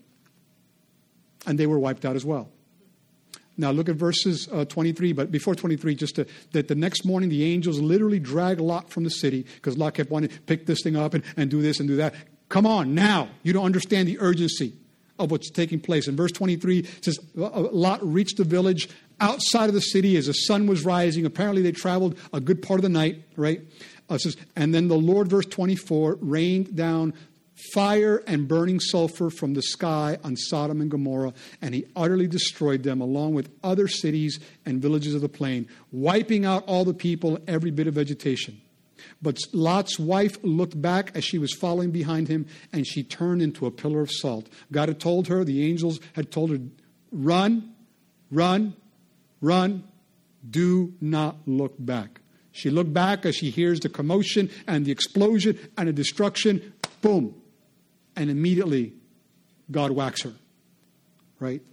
And they were wiped out as well. Now look at verses uh, twenty-three, but before twenty-three, just to, that the next morning the angels literally dragged Lot from the city, because Lot kept wanting to pick this thing up and, and do this and do that. Come on, now. You don't understand the urgency of what's taking place. In verse twenty-three, it says, Lot reached the village outside of the city as the sun was rising. Apparently they traveled a good part of the night, right? Uh, it says, and then the Lord, verse twenty-four, rained down fire and burning sulfur from the sky on Sodom and Gomorrah, and he utterly destroyed them along with other cities and villages of the plain, wiping out all the people, every bit of vegetation. But Lot's wife looked back as she was following behind him, and she turned into a pillar of salt. God had told her, the angels had told her, run, run, run, do not look back. She looked back as she hears the commotion and the explosion and the destruction. Boom. And immediately, God whacks her, right?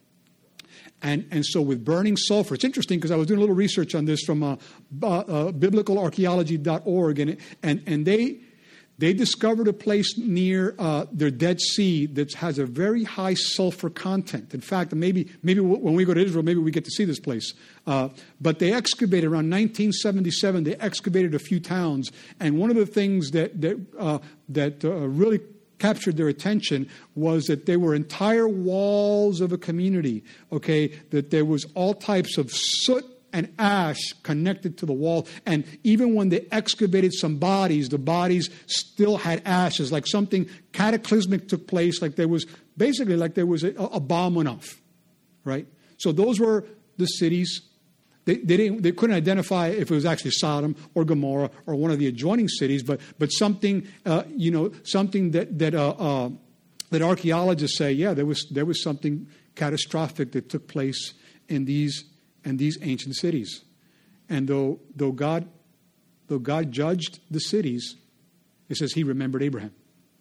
And and so with burning sulfur, it's interesting because I was doing a little research on this from uh, uh, biblical archaeology dot org, and and and they they discovered a place near uh, their Dead Sea that has a very high sulfur content. In fact, maybe maybe when we go to Israel, maybe we get to see this place. Uh, but they excavated around nineteen seventy-seven. They excavated a few towns, and one of the things that that uh, that uh, really captured their attention was that there were entire walls of a community, okay, that there was all types of soot and ash connected to the wall. And even when they excavated some bodies, the bodies still had ashes, like something cataclysmic took place, like there was, basically like there was a, a bomb went off, right? So those were the cities. They, they, didn't, they couldn't identify if it was actually Sodom or Gomorrah or one of the adjoining cities, but but something uh, you know something that that uh, uh, that archaeologists say, yeah, there was there was something catastrophic that took place in these in these ancient cities, and though though God though God judged the cities, it says He remembered Abraham,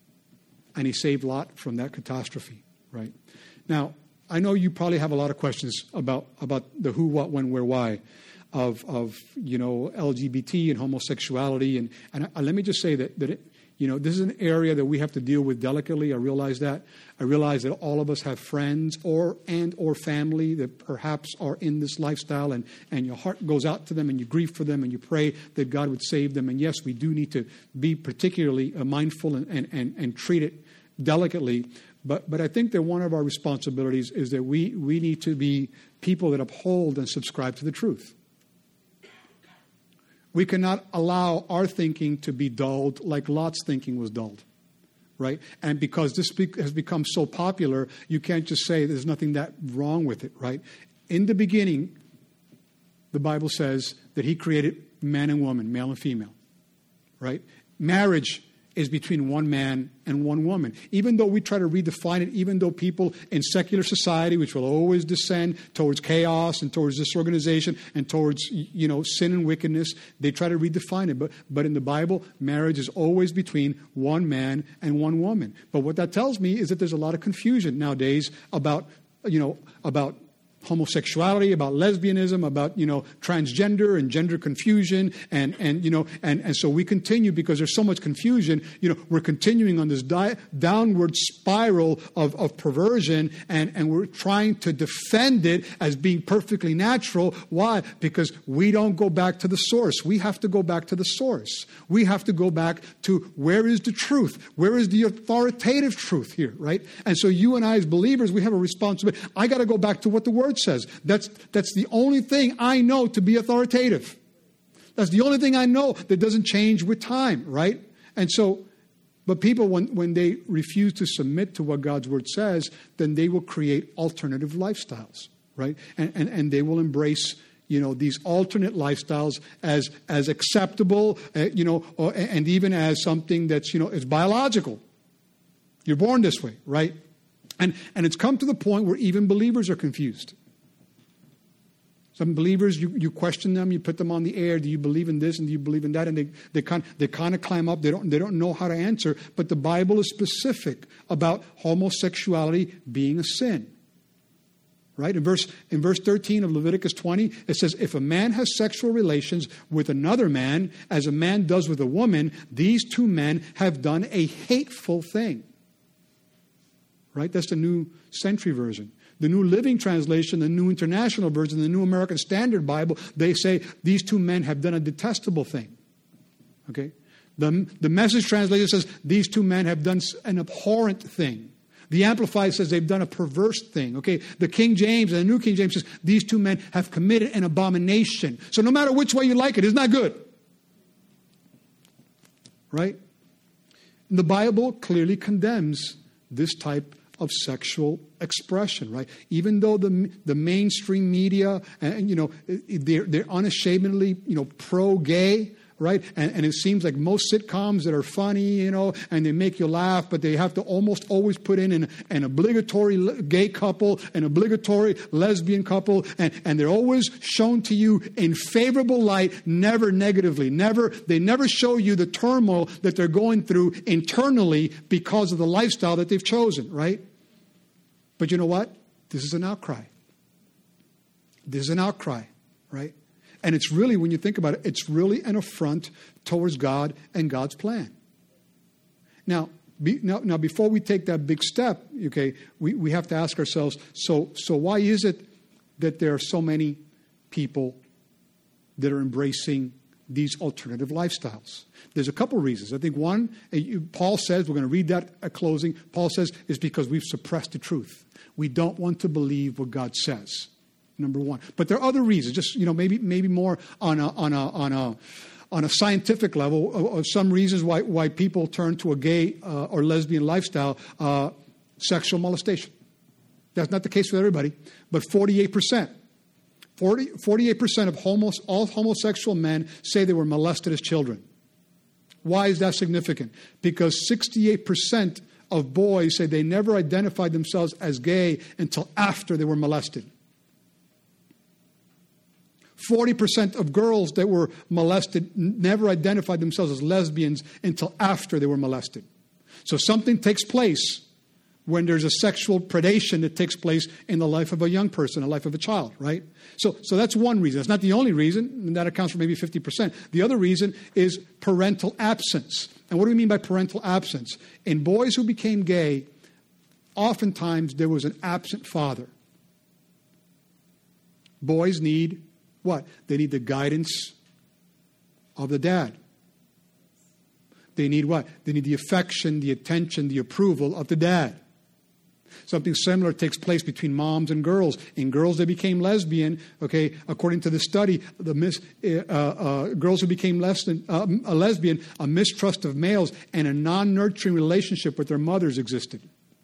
and He saved Lot from that catastrophe. Right now, I know you probably have a lot of questions about, about the who, what, when, where, why of, of you know, L G B T and homosexuality. And, and I, let me just say that, that it, you know, this is an area that we have to deal with delicately. I realize that. I realize that all of us have friends or and or family that perhaps are in this lifestyle, and, and your heart goes out to them and you grieve for them and you pray that God would save them. And yes, we do need to be particularly uh, mindful and, and, and, and treat it delicately. But but I think that one of our responsibilities is that we, we need to be people that uphold and subscribe to the truth. We cannot allow our thinking to be dulled like Lot's thinking was dulled, right? And because this has become so popular, you can't just say there's nothing that wrong with it, right? In the beginning, the Bible says that He created man and woman, male and female, right? Marriage is between one man and one woman. Even though we try to redefine it, even though people in secular society, which will always descend towards chaos and towards disorganization and towards, you know, sin and wickedness, they try to redefine it. But, but in the Bible, marriage is always between one man and one woman. But what that tells me is that there's a lot of confusion nowadays about, you know, about homosexuality, about lesbianism, about, you know, transgender and gender confusion. And, and you know, and, and so we continue because there's so much confusion. You know, we're continuing on this di- downward spiral of, of perversion, and, and we're trying to defend it as being perfectly natural. Why? Because we don't go back to the source. We have to go back to the source. We have to go back to where is the truth? Where is the authoritative truth here, right? And so you and I as believers, we have a responsibility. I got to go back to what the Word says. That's that's the only thing I know to be authoritative. That's the only thing I know that doesn't change with time, right? And so, but people, when, when they refuse to submit to what God's Word says, then they will create alternative lifestyles, right? And and, and they will embrace, you know, these alternate lifestyles as as acceptable, uh, you know, or, and even as something that's, you know, is biological. You're born this way, right? And and it's come to the point where even believers are confused. Some believers, you, you question them, you put them on the air. Do you believe in this and do you believe in that? And they they kind they kind of climb up. They don't they don't know how to answer. But the Bible is specific about homosexuality being a sin, Right? In verse, in verse thirteen of Leviticus twenty, it says, if a man has sexual relations with another man, as a man does with a woman, these two men have done a hateful thing. Right? That's the New Century Version. The New Living Translation, the New International Version, the New American Standard Bible, they say these two men have done a detestable thing. Okay? The, the Message translation says these two men have done an abhorrent thing. The Amplified says they've done a perverse thing. Okay, the King James and the New King James says these two men have committed an abomination. So no matter which way you like it, it's not good. Right? And the Bible clearly condemns this type of sexual expression, right? Even though the the mainstream media, and you know, they're they're unashamedly, you know, pro-gay. Right? And, and it seems like most sitcoms that are funny, you know, and they make you laugh, but they have to almost always put in an, an obligatory gay couple, an obligatory lesbian couple, and, and they're always shown to you in favorable light, never negatively. Never, they never show you the turmoil that they're going through internally because of the lifestyle that they've chosen, right? But you know what? This is an outcry. This is an outcry, right? And it's really, when you think about it, it's really an affront towards God and God's plan. Now, be, now, now before we take that big step, okay, we, we have to ask ourselves, so, so why is it that there are so many people that are embracing these alternative lifestyles? There's a couple reasons. I think one, Paul says, we're going to read that at closing, Paul says, is because we've suppressed the truth. We don't want to believe what God says. Number one, but there are other reasons. Just you know, maybe maybe more on a on a on a on a scientific level. Of some reasons why why people turn to a gay uh, or lesbian lifestyle, uh, sexual molestation. That's not the case with everybody, but forty-eight percent, forty-eight percent of homos, all homosexual men say they were molested as children. Why is that significant? Because sixty-eight percent of boys say they never identified themselves as gay until after they were molested. forty percent of girls that were molested never identified themselves as lesbians until after they were molested. So something takes place when there's a sexual predation that takes place in the life of a young person, the life of a child, right? So, so that's one reason. It's not the only reason, and that accounts for maybe fifty percent. The other reason is parental absence. And what do we mean by parental absence? In boys who became gay, oftentimes there was an absent father. Boys need what? They need the guidance of the dad. They need what? They need the affection, the attention, the approval of the dad. Something similar takes place between moms and girls. In girls that became lesbian, okay, according to the study, the mis, uh, uh, girls who became less than, uh, a lesbian, a mistrust of males and a non-nurturing relationship with their mothers existed.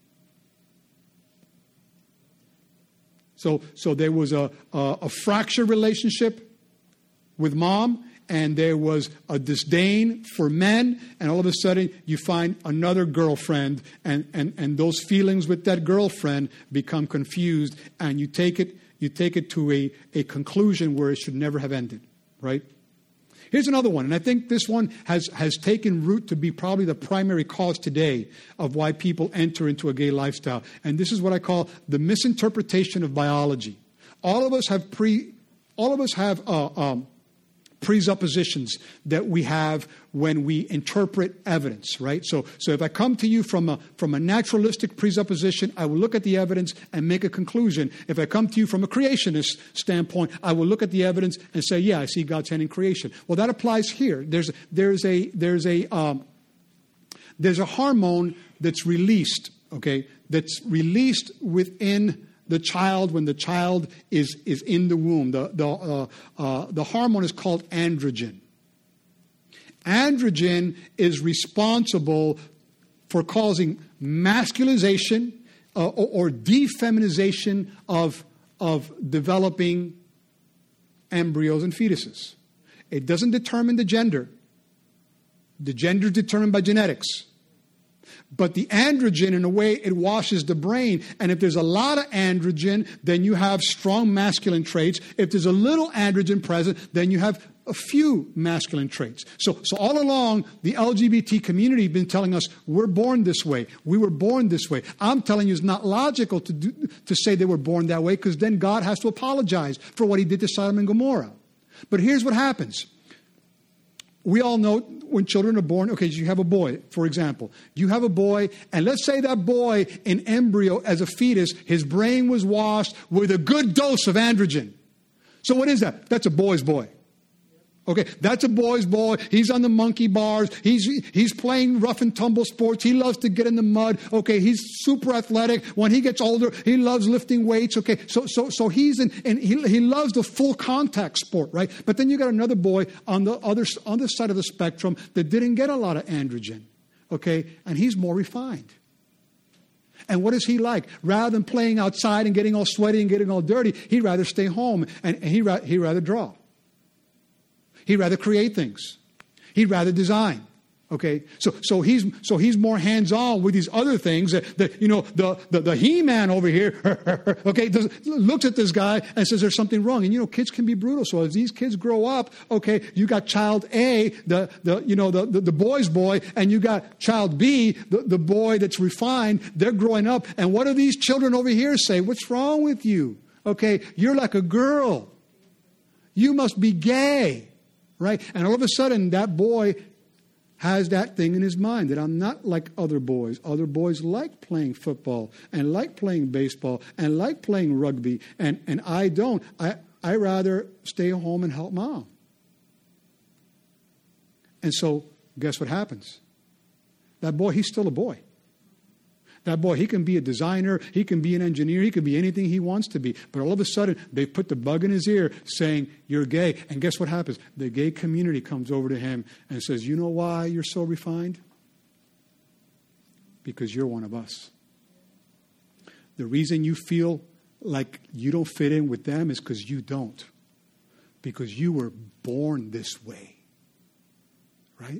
So, so there was a, a, a fractured relationship with mom, and there was a disdain for men, and all of a sudden you find another girlfriend, and, and, and those feelings with that girlfriend become confused, and you take it you take it to a, a conclusion where it should never have ended, right? Here's another one, and I think this one has, has taken root to be probably the primary cause today of why people enter into a gay lifestyle. And this is what I call the misinterpretation of biology. All of us have pre, all of us have uh, um, presuppositions that we have when we interpret evidence, right? So, so if I come to you from a from a naturalistic presupposition, I will look at the evidence and make a conclusion. If I come to you from a creationist standpoint, I will look at the evidence and say, yeah, I see God's hand in creation. Well, that applies here. There's there's a there's a um, there's a hormone that's released, okay, that's released within the child when the child is, is in the womb. The, the, uh, uh, the hormone is called androgen. Androgen is responsible for causing masculinization uh, or, or defeminization of, of developing embryos and fetuses. It doesn't determine the gender. The gender is determined by genetics. But the androgen, in a way, it washes the brain. And if there's a lot of androgen, then you have strong masculine traits. If there's a little androgen present, then you have a few masculine traits. So, so all along, the L G B T community has been telling us we're born this way. We were born this way. I'm telling you it's not logical to do, to say they were born that way, because then God has to apologize for what he did to Sodom and Gomorrah. But here's what happens. We all know when children are born, okay, you have a boy, for example. You have a boy, and let's say that boy in embryo as a fetus, his brain was washed with a good dose of androgen. So what is that? That's a boy's boy. Okay, that's a boy's boy. He's on the monkey bars. He's he's playing rough and tumble sports. He loves to get in the mud. Okay, he's super athletic. When he gets older, he loves lifting weights. Okay, so so so he's in, and he he loves the full contact sport, right? But then you got another boy on the other on the side of the spectrum that didn't get a lot of androgen. Okay, and he's more refined. And what is he like? Rather than playing outside and getting all sweaty and getting all dirty, he'd rather stay home and, and he he'd rather draw. He'd rather create things. He'd rather design. Okay, so so he's so he's more hands-on with these other things. That, that you know, the, the the He-Man over here, okay, does, looks at this guy and says there's something wrong. And you know, kids can be brutal. So as these kids grow up, okay, you got child A, the the you know the the, the boy's boy, and you got child B, the, the boy that's refined. They're growing up, and what do these children over here say? What's wrong with you? Okay, you're like a girl. You must be gay. Right? And all of a sudden, that boy has that thing in his mind that I'm not like other boys. Other boys like playing football and like playing baseball and like playing rugby. And, and I don't. I, I rather stay home and help mom. And so, guess what happens? That boy, he's still a boy. That boy, he can be a designer, he can be an engineer, he can be anything he wants to be. But all of a sudden, they put the bug in his ear saying, you're gay. And guess what happens? The gay community comes over to him and says, you know why you're so refined? Because you're one of us. The reason you feel like you don't fit in with them is because you don't. Because you were born this way. Right?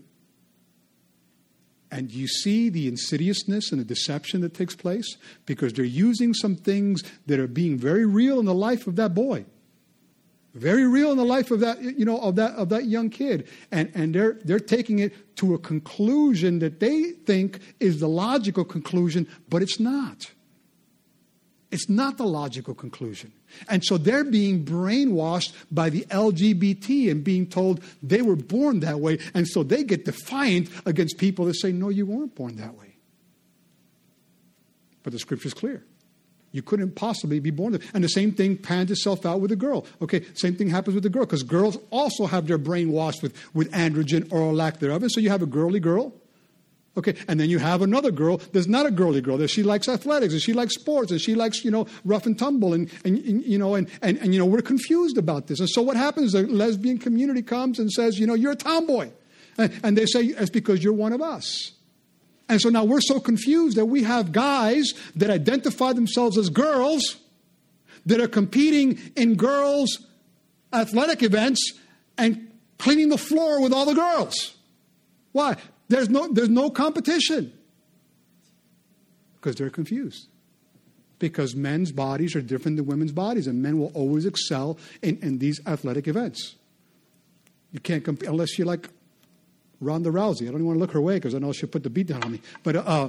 And you see the insidiousness and the deception that takes place because they're using some things that are being very real in the life of that boy, very real in the life of that, you know, of that of that young kid, and and they're they're taking it to a conclusion that they think is the logical conclusion, but it's not. It's not the logical conclusion. And so they're being brainwashed by the L G B T and being told they were born that way. And so they get defiant against people that say, no, you weren't born that way. But the scripture's clear. You couldn't possibly be born that way. And the same thing pans itself out with a girl. Okay, same thing happens with the girl because girls also have their brain washed with, with androgen or a lack thereof. And so you have a girly girl. Okay, and then you have another girl that's not a girly girl, that she likes athletics, and she likes sports, and she likes, you know, rough and tumble, and, and, and you know, and, and, and, you know, we're confused about this. And so what happens, the lesbian community comes and says, you know, you're a tomboy. And, and they say, it's because you're one of us. And so now we're so confused that we have guys that identify themselves as girls that are competing in girls' athletic events and cleaning the floor with all the girls. Why? There's no, there's no competition because they're confused. Because men's bodies are different than women's bodies, and men will always excel in, in these athletic events. You can't compete unless you're like Ronda Rousey. I don't even want to look her way because I know she'll put the beat down on me. But uh,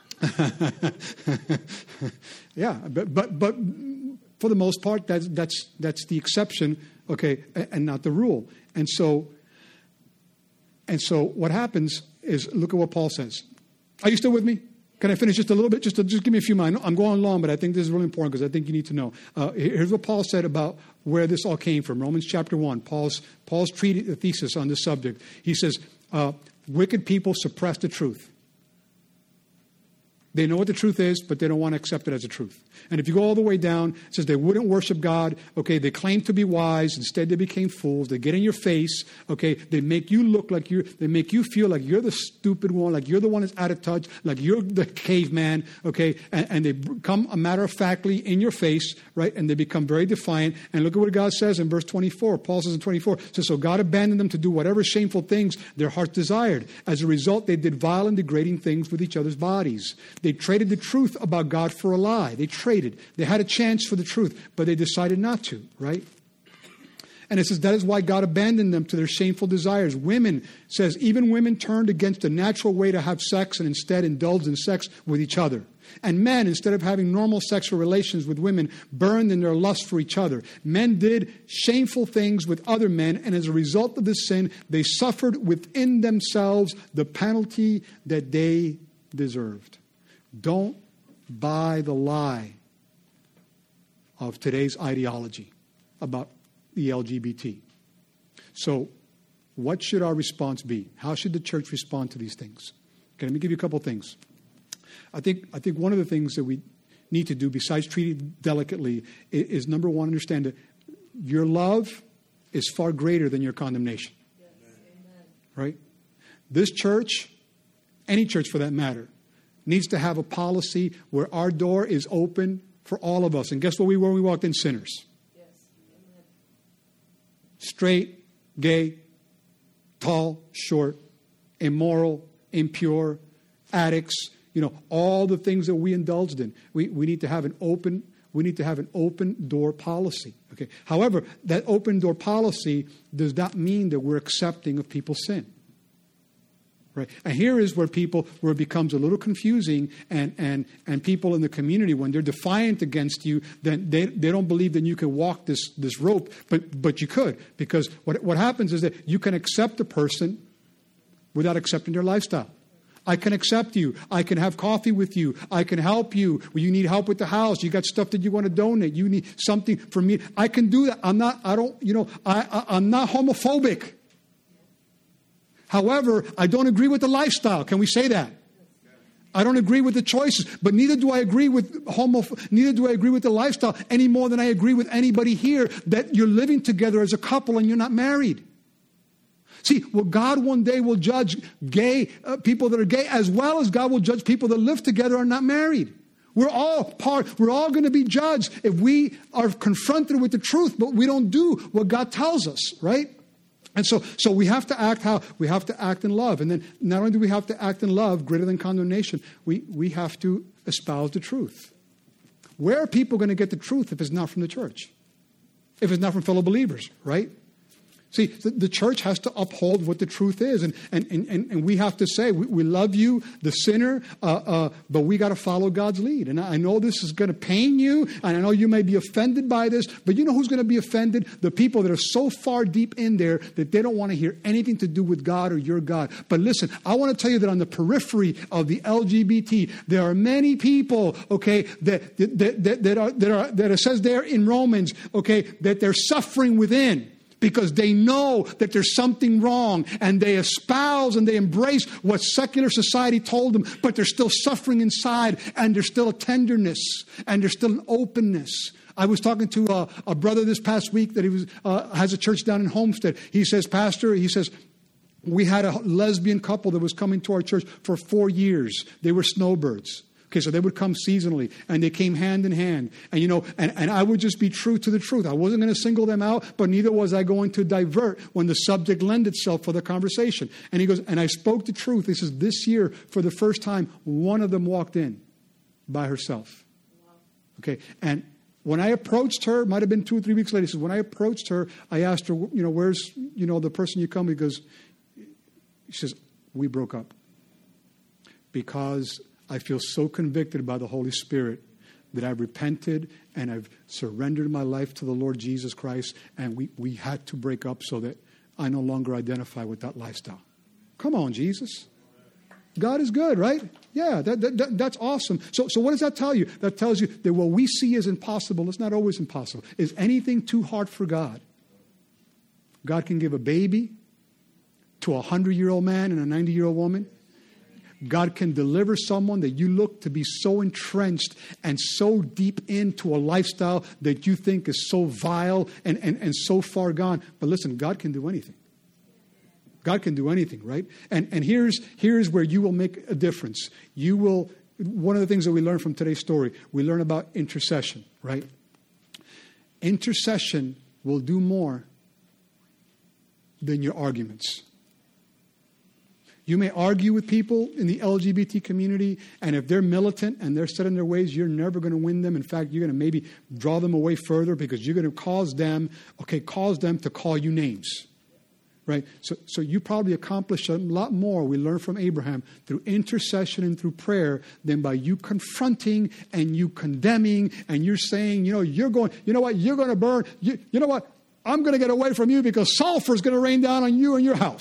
yeah, but but but for the most part, that's that's that's the exception, okay, and not the rule. And so, and so, what happens is, look at what Paul says. Are you still with me? Can I finish just a little bit? Just to, just give me a few minutes. I'm going long, but I think this is really important because I think you need to know. Uh, here's what Paul said about where this all came from. Romans chapter one. Paul's Paul's treated a thesis on this subject. He says, uh, wicked people suppress the truth. They know what the truth is, but they don't want to accept it as a truth. And if you go all the way down, it says they wouldn't worship God. Okay, they claim to be wise. Instead, they became fools. They get in your face. Okay, they make you look like you're, they make you feel like you're the stupid one, like you're the one that's out of touch, like you're the caveman. Okay, and, and they come a matter of factly in your face, right? And they become very defiant. And look at what God says in verse twenty-four. Paul says in twenty-four, says, so God abandoned them to do whatever shameful things their hearts desired. As a result, they did vile and degrading things with each other's bodies. They traded the truth about God for a lie. They traded. They had a chance for the truth, but they decided not to, right? And it says that is why God abandoned them to their shameful desires. Women, says, even women turned against the natural way to have sex and instead indulged in sex with each other. And men, instead of having normal sexual relations with women, burned in their lust for each other. Men did shameful things with other men, and as a result of this sin, they suffered within themselves the penalty that they deserved. Don't buy the lie of today's ideology about the L G B T. So, what should our response be? How should the church respond to these things? Okay, let me give you a couple things. I think I think one of the things that we need to do, besides treating delicately, is, is number one, understand that your love is far greater than your condemnation. Yes. Right? This church, any church for that matter, needs to have a policy where our door is open for all of us. And guess what we were when we walked in? Sinners. Yes. Straight, gay, tall, short, immoral, impure, addicts, you know, all the things that we indulged in. We we need to have an open we need to have an open door policy. Okay. However, that open door policy does not mean that we're accepting of people's sin. Right. And here is where people where it becomes a little confusing, and and and people in the community, when they're defiant against you, then they, they don't believe that you can walk this this rope, but but you could, because what what happens is that you can accept a person without accepting their lifestyle. I can accept you. I can have coffee with you. I can help you. Well, you need help with the house. You got stuff that you want to donate. You need something from me. I can do that. I'm not, I don't, you know, I, I, I'm not homophobic. However, I don't agree with the lifestyle. Can we say that? I don't agree with the choices, but neither do I agree with homo, neither do I agree with the lifestyle any more than I agree with anybody here that you're living together as a couple and you're not married. See, well, God one day will judge gay uh, people that are gay, as well as God will judge people that live together and are not married. We're all part, we're all going to be judged if we are confronted with the truth, but we don't do what God tells us, right? And so, so we have to act how? We have to act in love. And then not only do we have to act in love, greater than condemnation, we, we have to espouse the truth. Where are people going to get the truth if it's not from the church? If it's not from fellow believers, right? See, the, the church has to uphold what the truth is. And, and, and, and we have to say, we, we love you, the sinner, uh, uh, but we got to follow God's lead. And I know this is going to pain you, and I know you may be offended by this, but you know who's going to be offended? The people that are so far deep in there that they don't want to hear anything to do with God or your God. But listen, I want to tell you that on the periphery of the L G B T, there are many people, okay, that, that, that, that, are, that, are, that it says there in Romans, okay, that they're suffering within. Because they know that there's something wrong, and they espouse and they embrace what secular society told them, but they're still suffering inside, and there's still a tenderness, and there's still an openness. I was talking to a, a brother this past week that he was uh, has a church down in Homestead. He says, Pastor, he says, we had a lesbian couple that was coming to our church for four years. They were snowbirds. Okay, so they would come seasonally, and they came hand in hand. And, you know, and, and I would just be true to the truth. I wasn't going to single them out, but neither was I going to divert when the subject lent itself for the conversation. And he goes, and I spoke the truth. He says, this year, for the first time, one of them walked in by herself. Okay, and when I approached her, might have been two or three weeks later, he says, when I approached her, I asked her, you know, where's, you know, the person you come? He goes, she says, we broke up. Because I feel so convicted by the Holy Spirit that I've repented and I've surrendered my life to the Lord Jesus Christ, and we, we had to break up so that I no longer identify with that lifestyle. Come on, Jesus. God is good, right? Yeah, that, that, that, that's awesome. So, so what does that tell you? That tells you that what we see as impossible is not always impossible. Is anything too hard for God? God can give a baby to a hundred-year-old man and a ninety-year-old woman. God can deliver someone that you look to be so entrenched and so deep into a lifestyle that you think is so vile and, and, and so far gone. But listen, God can do anything. God can do anything, right? And and here's here's where you will make a difference. You will, one of the things that we learn from today's story, we learn about intercession, right? Intercession will do more than your arguments. You may argue with people in the L G B T community, and if they're militant and they're set in their ways, you're never going to win them. In fact, you're going to maybe draw them away further because you're going to cause them, okay, cause them to call you names. Right? So, so you probably accomplish a lot more, we learn from Abraham, through intercession and through prayer than by you confronting and you condemning and you're saying, you know, you're going, you know what, you're going to burn. You, you know what, I'm going to get away from you because sulfur is going to rain down on you and your house.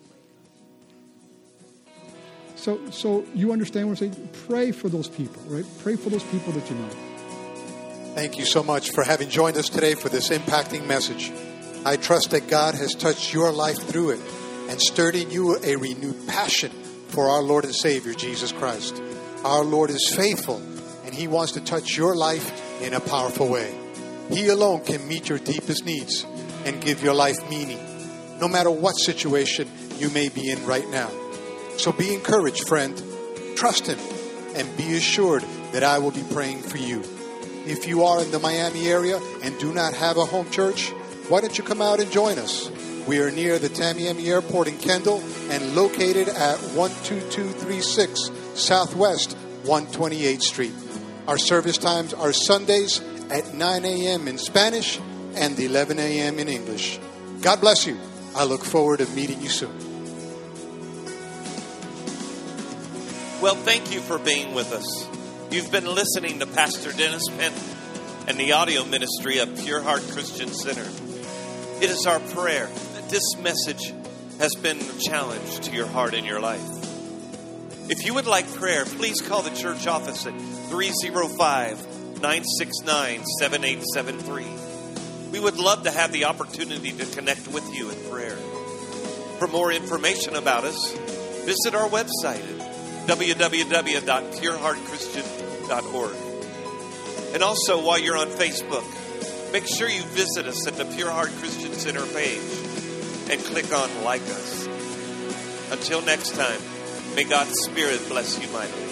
So, so you understand what I'm saying? Pray for those people, right? Pray for those people that you know. Thank you so much for having joined us today for this impacting message. I trust that God has touched your life through it and stirred in you a renewed passion for our Lord and Savior, Jesus Christ. Our Lord is faithful, and He wants to touch your life in a powerful way. He alone can meet your deepest needs and give your life meaning, no matter what situation you may be in right now. So be encouraged, friend. Trust Him and be assured that I will be praying for you. If you are in the Miami area and do not have a home church, why don't you come out and join us? We are near the Tamiami Airport in Kendall and located at one two two three six Southwest one hundred twenty-eighth Street. Our service times are Sundays at nine a.m. in Spanish and eleven a.m. in English. God bless you. I look forward to meeting you soon. Well, thank you for being with us. You've been listening to Pastor Dennis Penn and the audio ministry of Pure Heart Christian Center. It is our prayer that this message has been a challenge to your heart and your life. If you would like prayer, please call the church office at three oh five, nine six nine, seven eight seven three. We would love to have the opportunity to connect with you in prayer. For more information about us, visit our website at w w w dot pure heart christian dot org. And also, while you're on Facebook, make sure you visit us at the Pure Heart Christian Center page and click on Like Us. Until next time, may God's Spirit bless you mightily.